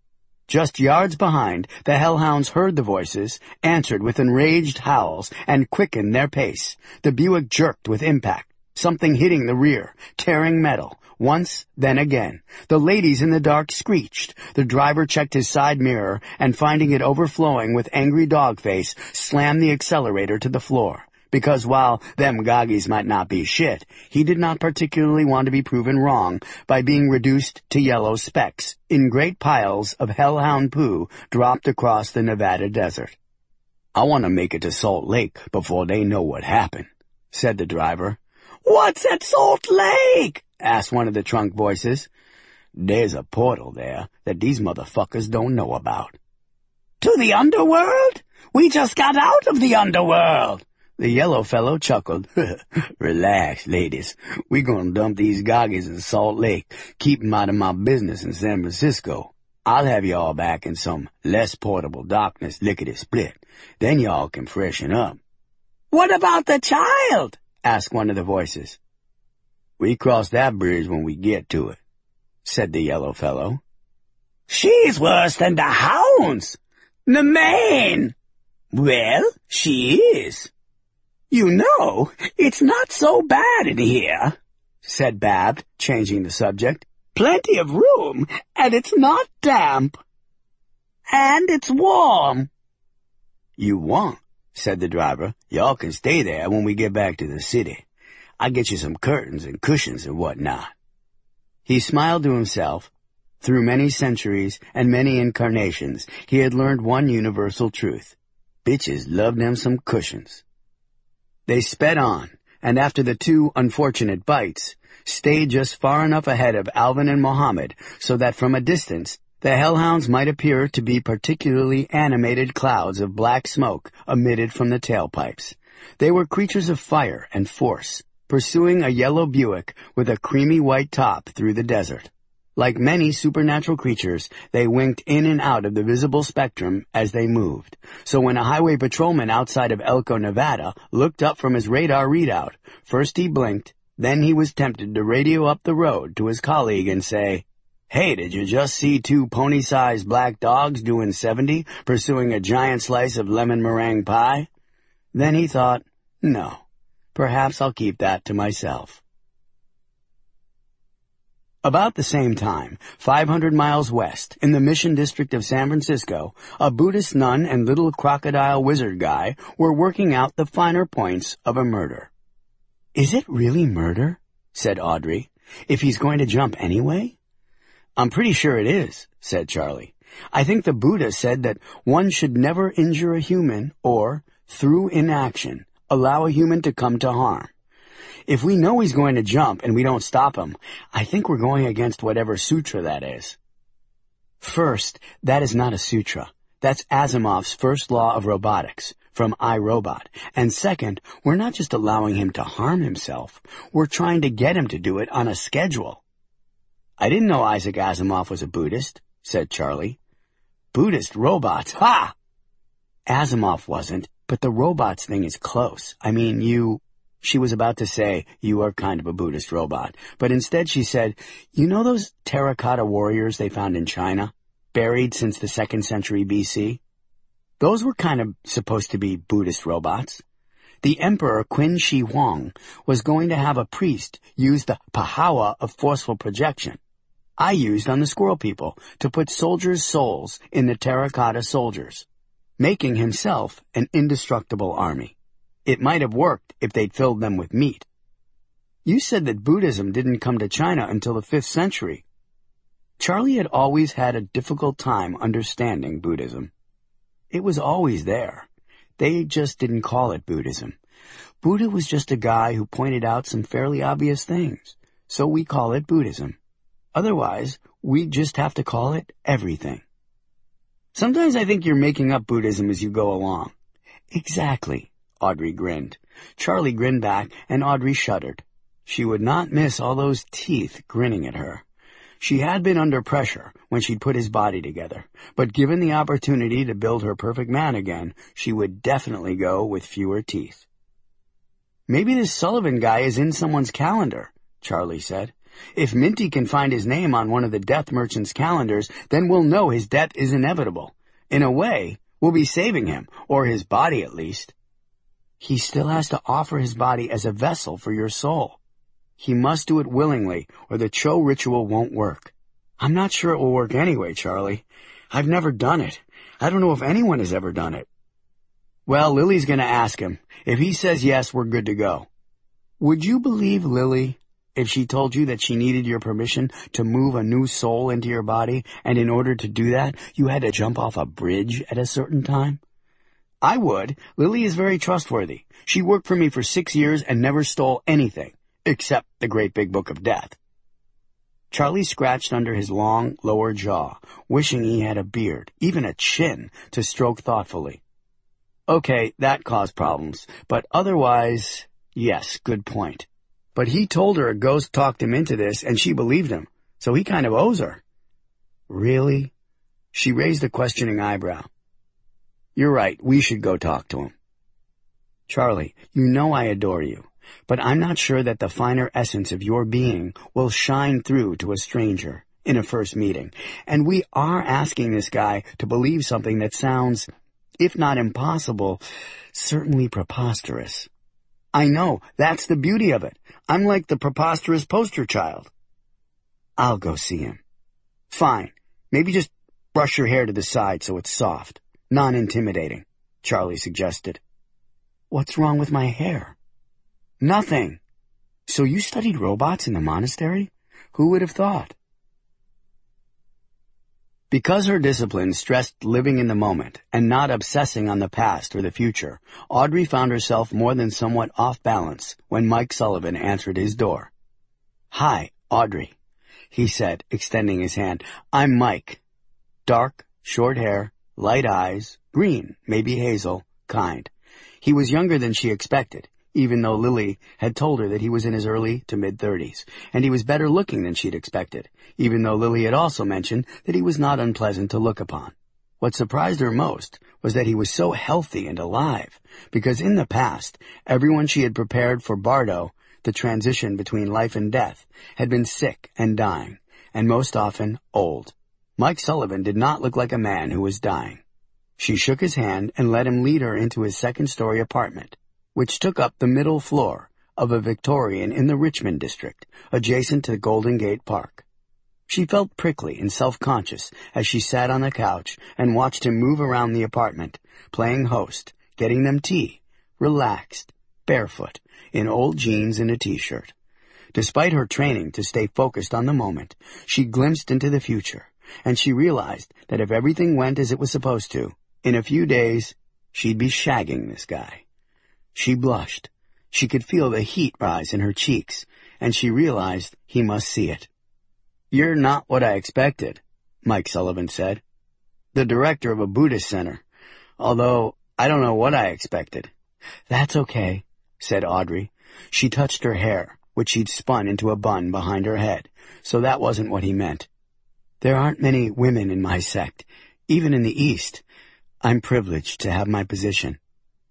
Just yards behind, the hellhounds heard the voices, answered with enraged howls, and quickened their pace. The Buick jerked with impact, something hitting the rear, tearing metal. Once, then again. The ladies in the dark screeched. The driver checked his side mirror, and finding it overflowing with angry dog face, slammed the accelerator to the floor. Because while them goggies might not be shit, he did not particularly want to be proven wrong by being reduced to yellow specks in great piles of hellhound poo dropped across the Nevada desert. "I want to make it to Salt Lake before they know what happened," said the driver. "What's at Salt Lake?" asked one of the trunk voices. "There's a portal there that these motherfuckers don't know about." "To the underworld? We just got out of the underworld." The yellow fellow chuckled. "Relax, ladies. We gonna dump these goggies in Salt Lake, keep 'em out of my business in San Francisco. I'll have y'all back in some less portable darkness lickety-split. Then y'all can freshen up." "What about the child?" asked one of the voices. "We cross that bridge when we get to it," said the yellow fellow. "She's worse than the hounds. The man." "Well, she is." "You know, it's not so bad in here," said Babbed, changing the subject. "Plenty of room, and it's not damp. And it's warm." "You want," said the driver. "Y'all can stay there when we get back to the city. I'll get you some curtains and cushions and whatnot." He smiled to himself. Through many centuries and many incarnations, he had learned one universal truth. Bitches loved them some cushions. They sped on, and after the two unfortunate bites, stayed just far enough ahead of Alvin and Mohammed so that from a distance the hellhounds might appear to be particularly animated clouds of black smoke emitted from the tailpipes. They were creatures of fire and force, pursuing a yellow Buick with a creamy white top through the desert. Like many supernatural creatures, they winked in and out of the visible spectrum as they moved. So when a highway patrolman outside of Elko, Nevada, looked up from his radar readout, first he blinked, then he was tempted to radio up the road to his colleague and say, "Hey, did you just see two pony-sized black dogs doing 70, pursuing a giant slice of lemon meringue pie?" Then he thought, no, perhaps I'll keep that to myself. About the same time, 500 miles west, in the Mission District of San Francisco, a Buddhist nun and little crocodile wizard guy were working out the finer points of a murder. "Is it really murder?" said Audrey, "if he's going to jump anyway?" "I'm pretty sure it is," said Charlie. "I think the Buddha said that one should never injure a human or, through inaction, allow a human to come to harm. If we know he's going to jump and we don't stop him, I think we're going against whatever sutra that is." First, that is not a sutra. That's Asimov's first law of robotics, from I, Robot. And second, we're not just allowing him to harm himself. We're trying to get him to do it on a schedule. "I didn't know Isaac Asimov was a Buddhist," said Charlie. "Buddhist robots, ha!" "Asimov wasn't, but the robots thing is close. I mean, She was about to say, "You are kind of a Buddhist robot," but instead she said, "You know those terracotta warriors they found in China, buried since the 2nd century BC? Those were kind of supposed to be Buddhist robots. The Emperor Qin Shi Huang was going to have a priest use the pahawa of forceful projection I used on the squirrel people to put soldiers' souls in the terracotta soldiers, making himself an indestructible army. It might have worked if they'd filled them with meat. You said that Buddhism didn't come to China until the 5th century. Charlie had always had a difficult time understanding Buddhism. It was always there. They just didn't call it Buddhism. Buddha was just a guy who pointed out some fairly obvious things, so we call it Buddhism. Otherwise, we just have to call it everything. Sometimes I think you're making up Buddhism as you go along. Exactly. Audrey grinned. Charlie grinned back, and Audrey shuddered. She would not miss all those teeth grinning at her. She had been under pressure when she'd put his body together, but given the opportunity to build her perfect man again, she would definitely go with fewer teeth. "Maybe this Sullivan guy is in someone's calendar," Charlie said. If Minty can find his name on one of the death merchant's calendars, then we'll know his death is inevitable. In a way, we'll be saving him, or his body at least. He still has to offer his body as a vessel for your soul. He must do it willingly, or the Cho ritual won't work. I'm not sure it will work anyway, Charlie. I've never done it. I don't know if anyone has ever done it. Well, Lily's going to ask him. If he says yes, we're good to go. Would you believe Lily if she told you that she needed your permission to move a new soul into your body, and in order to do that, you had to jump off a bridge at a certain time? I would. Lily is very trustworthy. She worked for me for 6 years and never stole anything, except the Great Big Book of Death. Charlie scratched under his long lower jaw, wishing he had a beard, even a chin, to stroke thoughtfully. Okay, that caused problems, but otherwise, yes, good point. But he told her a ghost talked him into this, and she believed him, so he kind of owes her. Really? She raised a questioning eyebrow. You're right, we should go talk to him. Charlie, you know I adore you, but I'm not sure that the finer essence of your being will shine through to a stranger in a first meeting, and we are asking this guy to believe something that sounds, if not impossible, certainly preposterous. I know, that's the beauty of it. I'm like the preposterous poster child. I'll go see him. Fine. Maybe just brush your hair to the side so it's soft, non-intimidating, Charlie suggested. What's wrong with my hair? Nothing. So you studied robots in the monastery? Who would have thought? Because her discipline stressed living in the moment and not obsessing on the past or the future, Audrey found herself more than somewhat off balance when Mike Sullivan answered his door. Hi, Audrey, he said, extending his hand. I'm Mike. Dark, short hair, light eyes, green, maybe hazel, kind. He was younger than she expected, even though Lily had told her that he was in his early to mid-30s, and he was better looking than she'd expected, even though Lily had also mentioned that he was not unpleasant to look upon. What surprised her most was that he was so healthy and alive, because in the past, everyone she had prepared for Bardo, the transition between life and death, had been sick and dying, and most often old. Mike Sullivan did not look like a man who was dying. She shook his hand and let him lead her into his second-story apartment, which took up the middle floor of a Victorian in the Richmond district, adjacent to Golden Gate Park. She felt prickly and self-conscious as she sat on the couch and watched him move around the apartment, playing host, getting them tea, relaxed, barefoot, in old jeans and a t-shirt. Despite her training to stay focused on the moment, she glimpsed into the future, and she realized that if everything went as it was supposed to, in a few days, she'd be shagging this guy. She blushed. She could feel the heat rise in her cheeks, and she realized he must see it. You're not what I expected, Mike Sullivan said. The director of a Buddhist center, although I don't know what I expected. That's okay, said Audrey. She touched her hair, which she'd spun into a bun behind her head, so that wasn't what he meant. There aren't many women in my sect, even in the East. I'm privileged to have my position.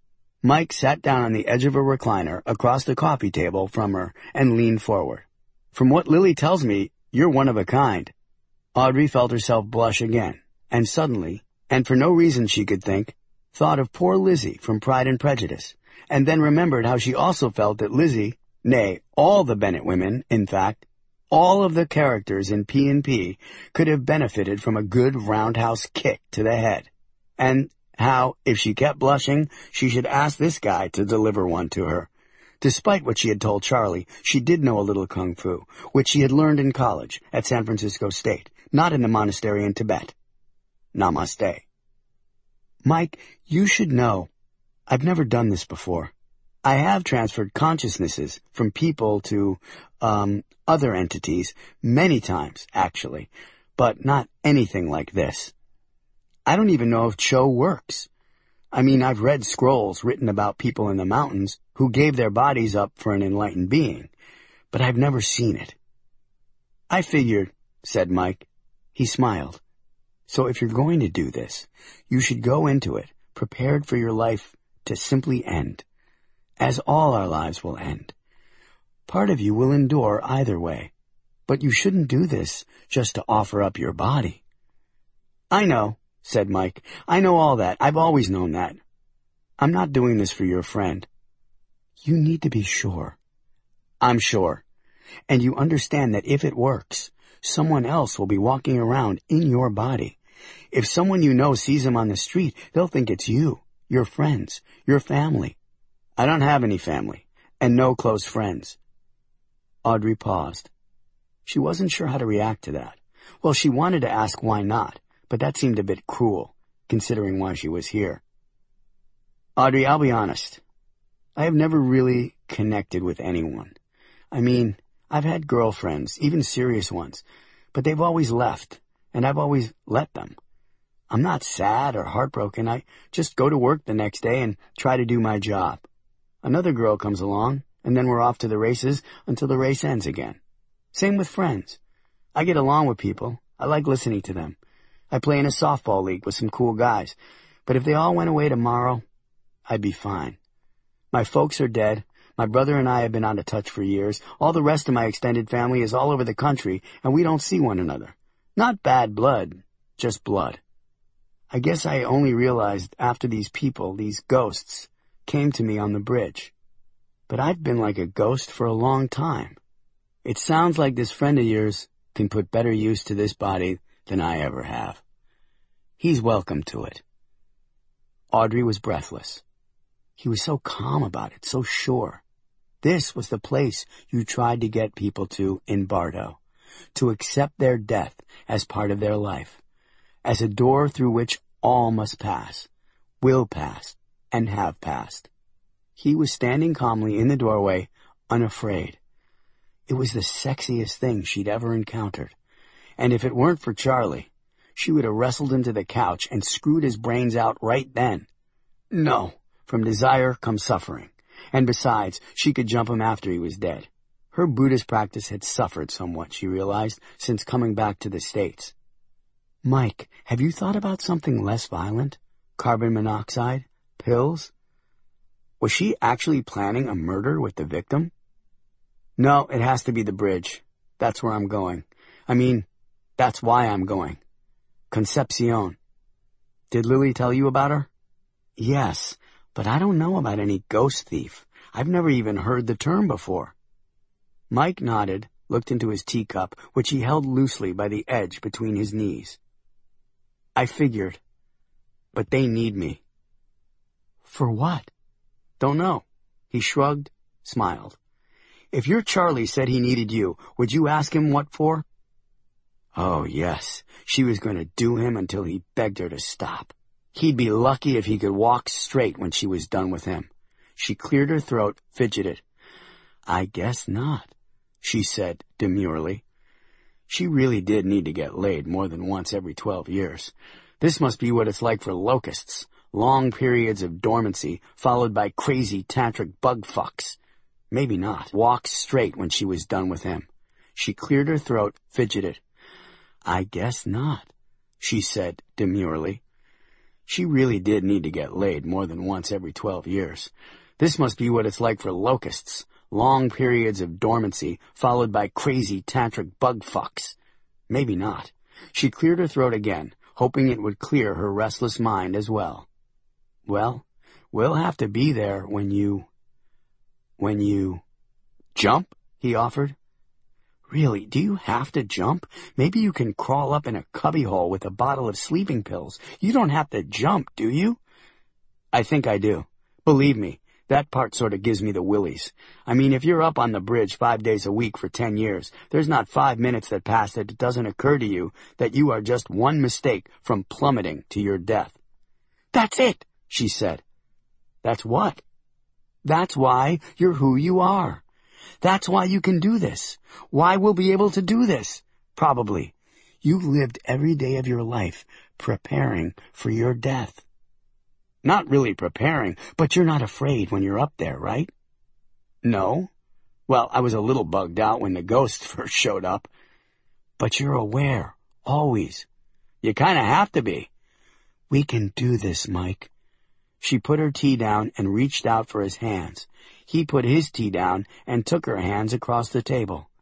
Mike sat down on the edge of a recliner across the coffee table from her and leaned forward. From what Lily tells me, you're one of a kind. Audrey felt herself blush again, and suddenly, and for no reason she could think, thought of poor Lizzie from Pride and Prejudice, and then remembered how she also felt that Lizzie, nay, all the Bennett women, in fact, all of the characters in P&P could have benefited from a good roundhouse kick to the head, and how, if she kept blushing, she should ask this guy to deliver one to her. Despite what she had told Charlie, she did know a little kung fu, which she had learned in college at San Francisco State, not in the monastery in Tibet. Namaste. Mike, you should know, I've never done this before. I have transferred consciousnesses from people to, other entities many times, actually, but not anything like this. I don't even know if Cho works. I mean, I've read scrolls written about people in the mountains who gave their bodies up for an enlightened being, but I've never seen it. I figured, said Mike. He smiled. So if you're going to do this, you should go into it prepared for your life to simply end, as all our lives will end. Part of you will endure either way. But you shouldn't do this just to offer up your body. I know, said Mike. I know all that. I've always known that. I'm not doing this for your friend. You need to be sure. I'm sure. And you understand that if it works, someone else will be walking around in your body. If someone you know sees him on the street, they'll think it's you, your friends, your family. I don't have any family, and no close friends. Audrey paused. She wasn't sure how to react to that. Well, she wanted to ask why not, but that seemed a bit cruel, considering why she was here. Audrey, I'll be honest. I have never really connected with anyone. I mean, I've had girlfriends, even serious ones, but they've always left, and I've always let them. I'm not sad or heartbroken. I just go to work the next day and try to do my job. Another girl comes along, and then we're off to the races until the race ends again. Same with friends. I get along with people. I like listening to them. I play in a softball league with some cool guys, but if they all went away tomorrow, I'd be fine. My folks are dead. My brother and I have been out of touch for years. All the rest of my extended family is all over the country, and we don't see one another. Not bad blood, just blood. I guess I only realized after these people, these ghosts, came to me on the bridge. But I've been like a ghost for a long time. It sounds like this friend of yours can put better use to this body than I ever have. He's welcome to it. Audrey was breathless. He was so calm about it, so sure. This was the place you tried to get people to in Bardo, to accept their death as part of their life, as a door through which all must pass, will pass, and have passed. He was standing calmly in the doorway, unafraid. It was the sexiest thing she'd ever encountered, and if it weren't for Charlie, she would have wrestled him to the couch and screwed his brains out right then. No, from desire comes suffering, and besides, she could jump him after he was dead. Her Buddhist practice had suffered somewhat, she realized, since coming back to the States. Mike, have you thought about something less violent? Carbon monoxide? Pills? Was she actually planning a murder with the victim? No, it has to be the bridge. That's where I'm going. I mean, that's why I'm going. Concepcion. Did Lily tell you about her? Yes, but I don't know about any ghost thief. I've never even heard the term before. Mike nodded, looked into his teacup, which he held loosely by the edge between his knees. I figured. But they need me. For what? Don't know. He shrugged, smiled. If your Charlie said he needed you, would you ask him what for? Oh, yes. She was going to do him until he begged her to stop. He'd be lucky if he could walk straight when she was done with him. She cleared her throat, fidgeted. I guess not, she said demurely. She really did need to get laid more than once every 12 years. This must be what it's like for locusts. Long periods of dormancy, followed by crazy tantric bug fucks. Maybe not. Walked straight when she was done with him. She cleared her throat, fidgeted. I guess not, she said demurely. She really did need to get laid more than once every 12 years. This must be what it's like for locusts. Long periods of dormancy, followed by crazy tantric bug fucks. Maybe not. She cleared her throat again, hoping it would clear her restless mind as well. Well, we'll have to be there when you... Jump? He offered. Really, do you have to jump? Maybe you can crawl up in a cubbyhole with a bottle of sleeping pills. You don't have to jump, do you? I think I do. Believe me, that part sort of gives me the willies. I mean, if you're up on the bridge 5 days a week for 10 years, there's not 5 minutes that pass that it doesn't occur to you that you are just one mistake from plummeting to your death. That's it, she said. That's what? That's why you're who you are. That's why you can do this. Why we'll be able to do this. Probably. You lived every day of your life preparing for your death. Not really preparing, but you're not afraid when you're up there, right? No. Well, I was a little bugged out when the ghost first showed up. But you're aware, always. You kind of have to be. We can do this, Mike. She put her tea down and reached out for his hands. He put his tea down and took her hands across the table.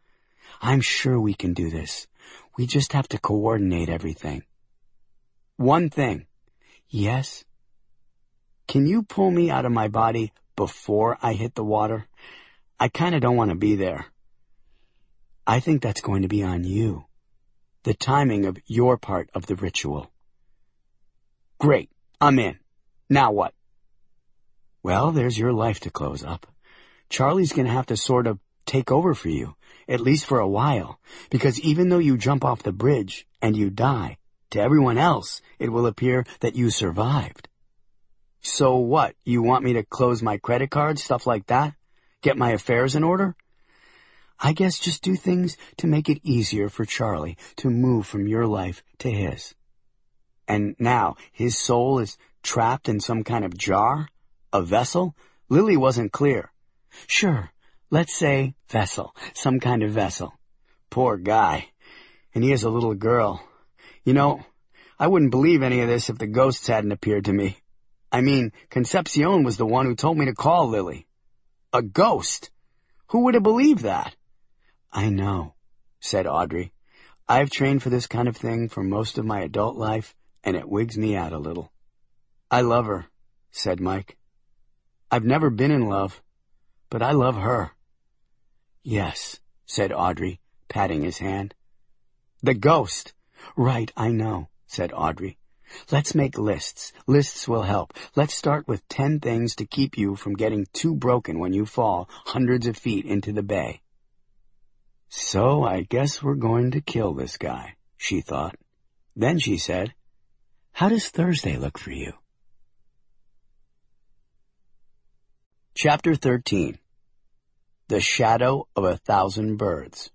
I'm sure we can do this. We just have to coordinate everything. One thing. Yes? Can you pull me out of my body before I hit the water? I kinda don't want to be there. I think that's going to be on you. The timing of your part of the ritual. Great. I'm in. Now what? Well, there's your life to close up. Charlie's gonna have to sort of take over for you, at least for a while, because even though you jump off the bridge and you die, to everyone else it will appear that you survived. So what, you want me to close my credit card, stuff like that? Get my affairs in order? I guess just do things to make it easier for Charlie to move from your life to his. And now his soul is trapped in some kind of jar? A vessel? Lily wasn't clear. Sure, let's say vessel, some kind of vessel. Poor guy. And he has a little girl. You know, I wouldn't believe any of this if the ghosts hadn't appeared to me. I mean, Concepcion was the one who told me to call Lily. A ghost? Who would have believed that? I know, said Audrey. I've trained for this kind of thing for most of my adult life, and it wigs me out a little. I love her, said Mike. I've never been in love, but I love her. Yes, said Audrey, patting his hand. The ghost. Right, I know, said Audrey. Let's make lists. Lists will help. Let's start with 10 things to keep you from getting too broken when you fall hundreds of feet into the bay. So I guess we're going to kill this guy, she thought. Then she said, how does Thursday look for you? Chapter 13. The Shadow of 1,000 Birds.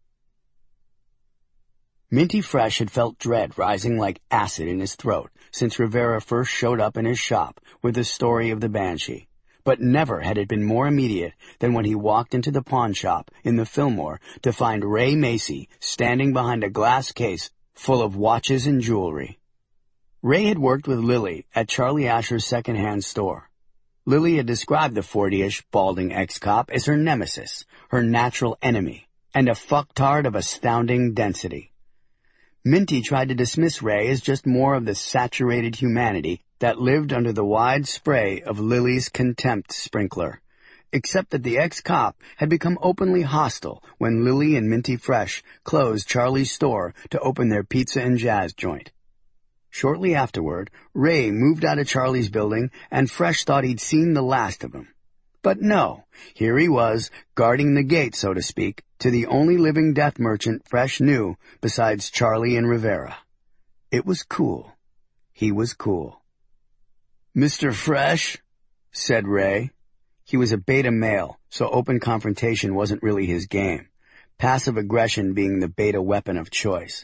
Minty Fresh had felt dread rising like acid in his throat since Rivera first showed up in his shop with the story of the Banshee. But never had it been more immediate than when he walked into the pawn shop in the Fillmore to find Ray Macy standing behind a glass case full of watches and jewelry. Ray had worked with Lily at Charlie Asher's second-hand store. Lily had described the 40-ish, balding ex-cop as her nemesis, her natural enemy, and a fucktard of astounding density. Minty tried to dismiss Ray as just more of the saturated humanity that lived under the wide spray of Lily's contempt sprinkler, except that the ex-cop had become openly hostile when Lily and Minty Fresh closed Charlie's store to open their pizza and jazz joint. Shortly afterward, Ray moved out of Charlie's building, and Fresh thought he'd seen the last of him. But no, here he was, guarding the gate, so to speak, to the only living death merchant Fresh knew besides Charlie and Rivera. It was cool. He was cool. Mr. Fresh, said Ray. He was a beta male, so open confrontation wasn't really his game, passive aggression being the beta weapon of choice.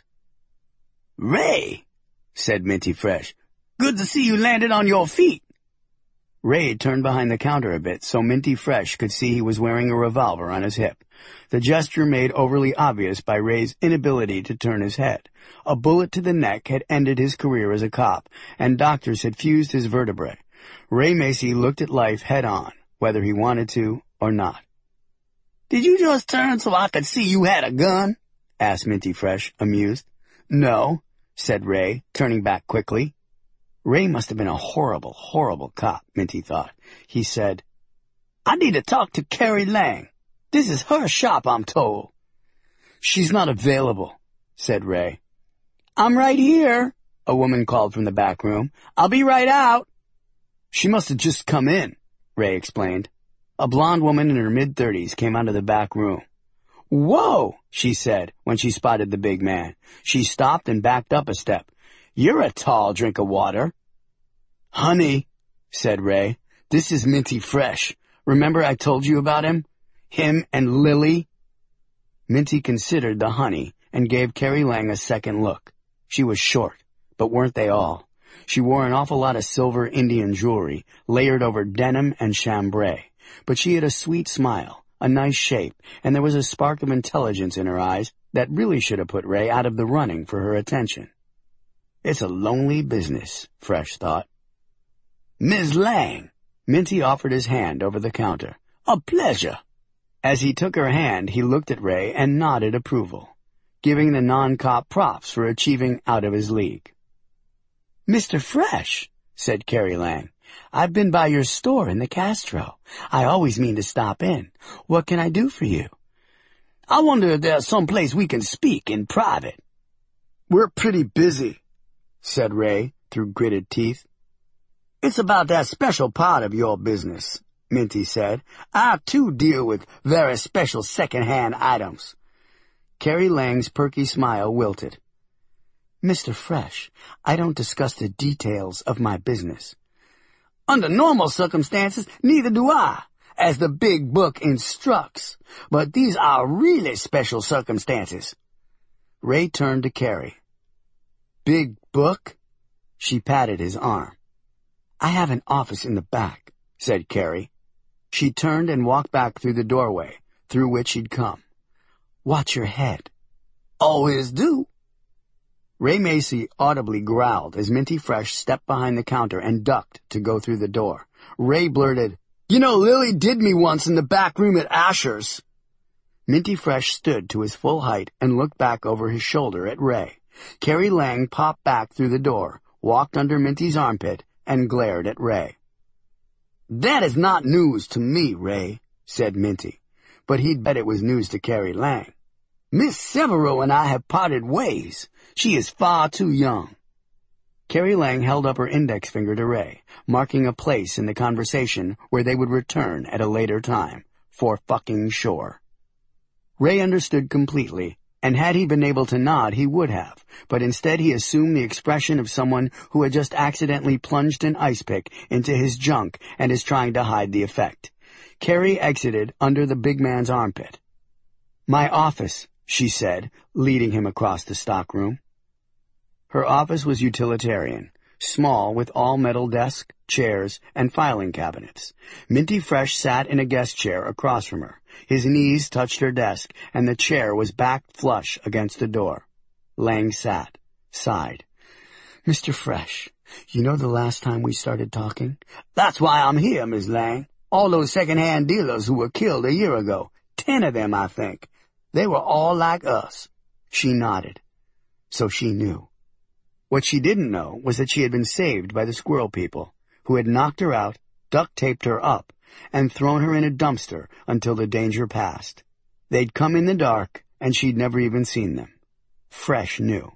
Ray, said Minty Fresh, good to see you landed on your feet. Ray turned behind the counter a bit so Minty Fresh could see he was wearing a revolver on his hip, the gesture made overly obvious by Ray's inability to turn his head. A bullet to the neck had ended his career as a cop, and doctors had fused his vertebrae. Ray Macy looked at life head-on, whether he wanted to or not. Did you just turn so I could see you had a gun? Asked Minty Fresh, amused. No, said Ray, turning back quickly. Ray must have been a horrible, horrible cop, Minty thought. He said, I need to talk to Carrie Lang. This is her shop, I'm told. She's not available, said Ray. I'm right here, a woman called from the back room. I'll be right out. She must have just come in, Ray explained. A blonde woman in her mid-30s came out of the back room. Whoa, she said when she spotted the big man. She stopped and backed up a step. You're a tall drink of water. Honey, said Ray, this is Minty Fresh. Remember I told you about him? Him and Lily? Minty considered the honey and gave Carrie Lang a second look. She was short, but weren't they all? She wore an awful lot of silver Indian jewelry, layered over denim and chambray, but she had a sweet smile, a nice shape, and there was a spark of intelligence in her eyes that really should have put Ray out of the running for her attention. It's a lonely business, Fresh thought. Ms. Lang, Minty offered his hand over the counter. A pleasure. As he took her hand, he looked at Ray and nodded approval, giving the non-cop props for achieving out of his league. "Mr. Fresh," said Carrie Lang, "I've been by your store in the Castro. I always mean to stop in. What can I do for you?" "I wonder if there's some place we can speak in private." "We're pretty busy," said Ray through gritted teeth. "It's about that special part of your business," Minty said. "I, too, deal with very special second-hand items." Carrie Lang's perky smile wilted. "Mr. Fresh, I don't discuss the details of my business." "Under normal circumstances, neither do I, as the big book instructs. But these are really special circumstances." Ray turned to Carrie. "Big book?" She patted his arm. "I have an office in the back," said Carrie. She turned and walked back through the doorway, through which he'd come. "Watch your head." "Always do." Ray Macy audibly growled as Minty Fresh stepped behind the counter and ducked to go through the door. Ray blurted, "You know, Lily did me once in the back room at Asher's." Minty Fresh stood to his full height and looked back over his shoulder at Ray. Carrie Lang popped back through the door, walked under Minty's armpit, and glared at Ray. "That is not news to me, Ray," said Minty, but he'd bet it was news to Carrie Lang. "Miss Severo and I have parted ways. She is far too young." Carrie Lang held up her index finger to Ray, marking a place in the conversation where they would return at a later time, for fucking sure. Ray understood completely, and had he been able to nod, he would have, but instead he assumed the expression of someone who had just accidentally plunged an ice pick into his junk and is trying to hide the effect. Carrie exited under the big man's armpit. "My office," she said, leading him across the stockroom. Her office was utilitarian, small with all-metal desk, chairs, and filing cabinets. Minty Fresh sat in a guest chair across from her. His knees touched her desk, and the chair was backed flush against the door. Lang sat, sighed. "Mr. Fresh, you know the last time we started talking?" "That's why I'm here, Miss Lang. All those second-hand dealers who were killed a year ago, 10 of them, I think. They were all like us." She nodded. So she knew. What she didn't know was that she had been saved by the squirrel people, who had knocked her out, duct-taped her up, and thrown her in a dumpster until the danger passed. They'd come in the dark, and she'd never even seen them. Fresh knew.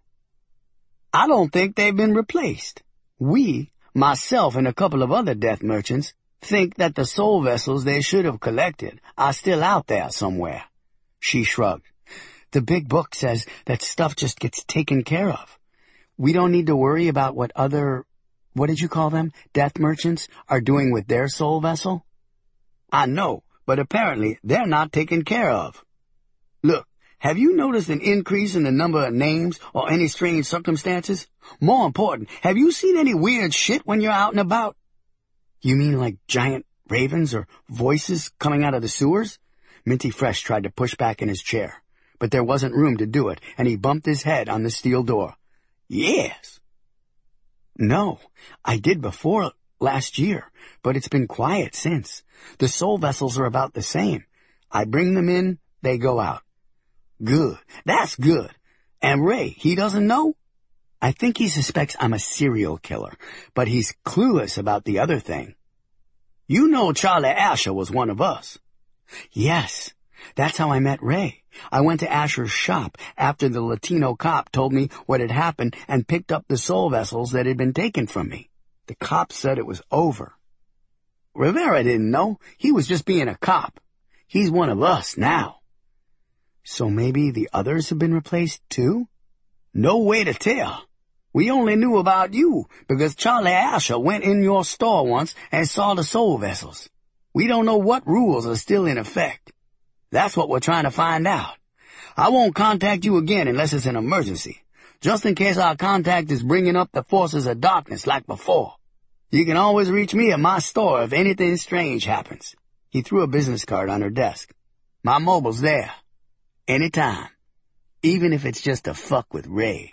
"I don't think they've been replaced. We, myself and a couple of other death merchants, think that the soul vessels they should have collected are still out there somewhere." She shrugged. "The big book says that stuff just gets taken care of. We don't need to worry about what other, what did you call them, death merchants, are doing with their soul vessel." "I know, but apparently they're not taken care of. Look, have you noticed an increase in the number of names or any strange circumstances? More important, have you seen any weird shit when you're out and about?" "You mean like giant ravens or voices coming out of the sewers?" Minty Fresh tried to push back in his chair, but there wasn't room to do it, and he bumped his head on the steel door. "Yes." "No, I did before last year, but it's been quiet since. The soul vessels are about the same. I bring them in, they go out." "Good. That's good. And Ray, he doesn't know?" "I think he suspects I'm a serial killer, but he's clueless about the other thing." "You know Charlie Asher was one of us." "Yes. That's how I met Ray. I went to Asher's shop after the Latino cop told me what had happened and picked up the soul vessels that had been taken from me. The cop said it was over." "Rivera didn't know. He was just being a cop. He's one of us now." "So maybe the others have been replaced too?" "No way to tell. We only knew about you because Charlie Asher went in your store once and saw the soul vessels. We don't know what rules are still in effect. That's what we're trying to find out. I won't contact you again unless it's an emergency, just in case our contact is bringing up the forces of darkness like before. You can always reach me at my store if anything strange happens." He threw a business card on her desk. "My mobile's there. Anytime. Even if it's just to fuck with Ray."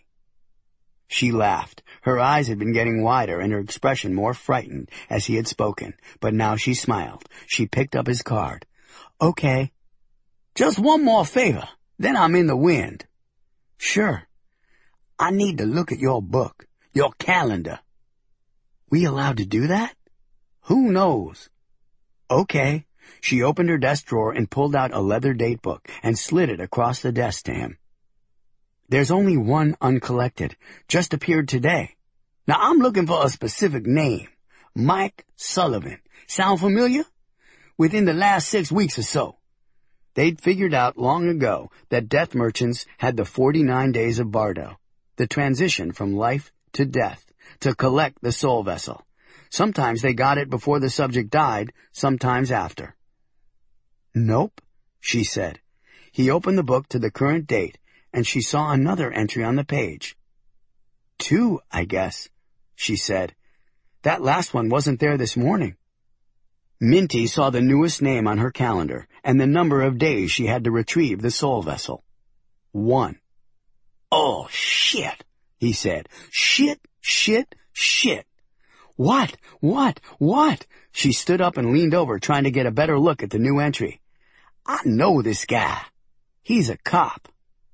She laughed. Her eyes had been getting wider and her expression more frightened as he had spoken, but now she smiled. She picked up his card. "Okay." Just one more favor, then I'm in the wind." "Sure." "I need to look at your book, your calendar." "We allowed to do that?" "Who knows?" "Okay." She opened her desk drawer and pulled out a leather date book and slid it across the desk to him. "There's only one uncollected, just appeared today. Now I'm looking for a specific name. Mike Sullivan. Sound familiar? Within the last 6 weeks or so." They'd figured out long ago that death merchants had the 49 days of Bardo, the transition from life to death, to collect the soul vessel. Sometimes they got it before the subject died, sometimes after. "Nope," she said. He opened the book to the current date, and she saw another entry on the page. "2, I guess," she said. "That last one wasn't there this morning." Minty saw the newest name on her calendar and the number of days she had to retrieve the soul vessel. 1. "Oh, shit," he said. "Shit, shit, shit." What? She stood up and leaned over, trying to get a better look at the new entry. "I know this guy. He's a cop."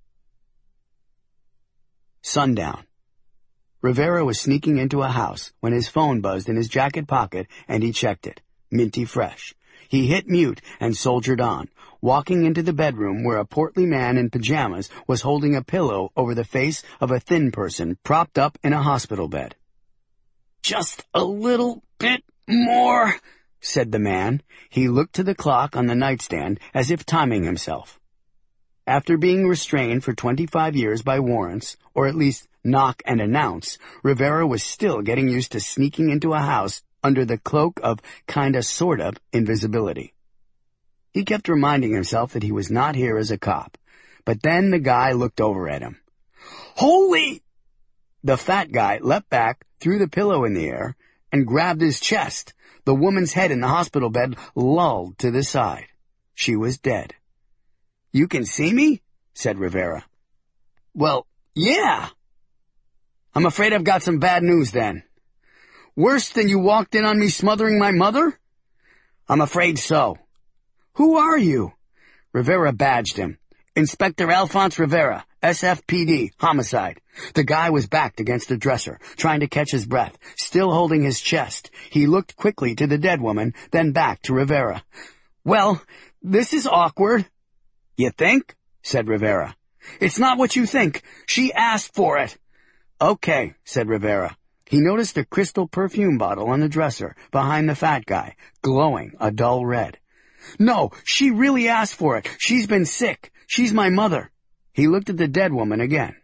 Sundown. Rivera was sneaking into a house when his phone buzzed in his jacket pocket and he checked it. Minty fresh. He hit mute and soldiered on, walking into the bedroom where a portly man in pajamas was holding a pillow over the face of a thin person propped up in a hospital bed. "Just a little bit more," said the man. He looked to the clock on the nightstand as if timing himself. After being restrained for 25 years by warrants, or at least knock and announce, Rivera was still getting used to sneaking into a house under the cloak of kinda sorta invisibility. He kept reminding himself that he was not here as a cop, but then the guy looked over at him. "Holy!" The fat guy leapt back, threw the pillow in the air, and grabbed his chest. The woman's head in the hospital bed lolled to the side. She was dead. "You can see me?" said Rivera. "Well, yeah." "I'm afraid I've got some bad news then." "Worse than you walked in on me smothering my mother?" "I'm afraid so." "Who are you?" Rivera badged him. "Inspector Alphonse Rivera, SFPD, homicide." The guy was backed against the dresser, trying to catch his breath, still holding his chest. He looked quickly to the dead woman, then back to Rivera. "Well, this is awkward." "You think?" said Rivera. "It's not what you think. She asked for it." "Okay," said Rivera. He noticed a crystal perfume bottle on the dresser behind the fat guy, glowing a dull red. "No, she really asked for it. She's been sick. She's my mother." He looked at the dead woman again.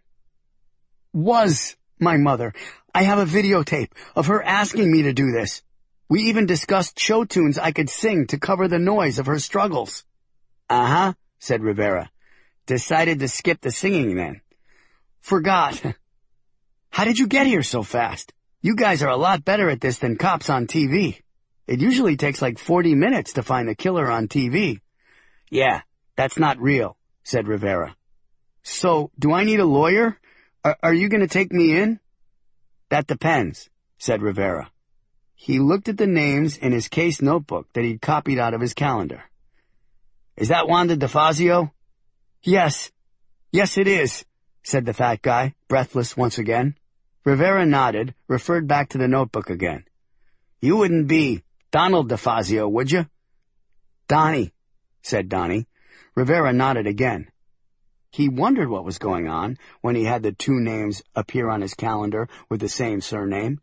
"Was my mother. I have a videotape of her asking me to do this. We even discussed show tunes I could sing to cover the noise of her struggles." "Uh-huh," said Rivera. "Decided to skip the singing then." "Forgot." "How did you get here so fast? You guys are a lot better at this than cops on TV. It usually takes like 40 minutes to find the killer on TV." "Yeah, that's not real," said Rivera. "So, do I need a lawyer? Are you going to take me in?" "That depends," said Rivera. He looked at the names in his case notebook that he'd copied out of his calendar. "Is that Wanda DeFazio?" Yes, it is," said the fat guy, breathless once again. Rivera nodded, referred back to the notebook again. "You wouldn't be Donald DeFazio, would you?" "Donnie," said Donnie. Rivera nodded again. He wondered what was going on when he had the two names appear on his calendar with the same surname.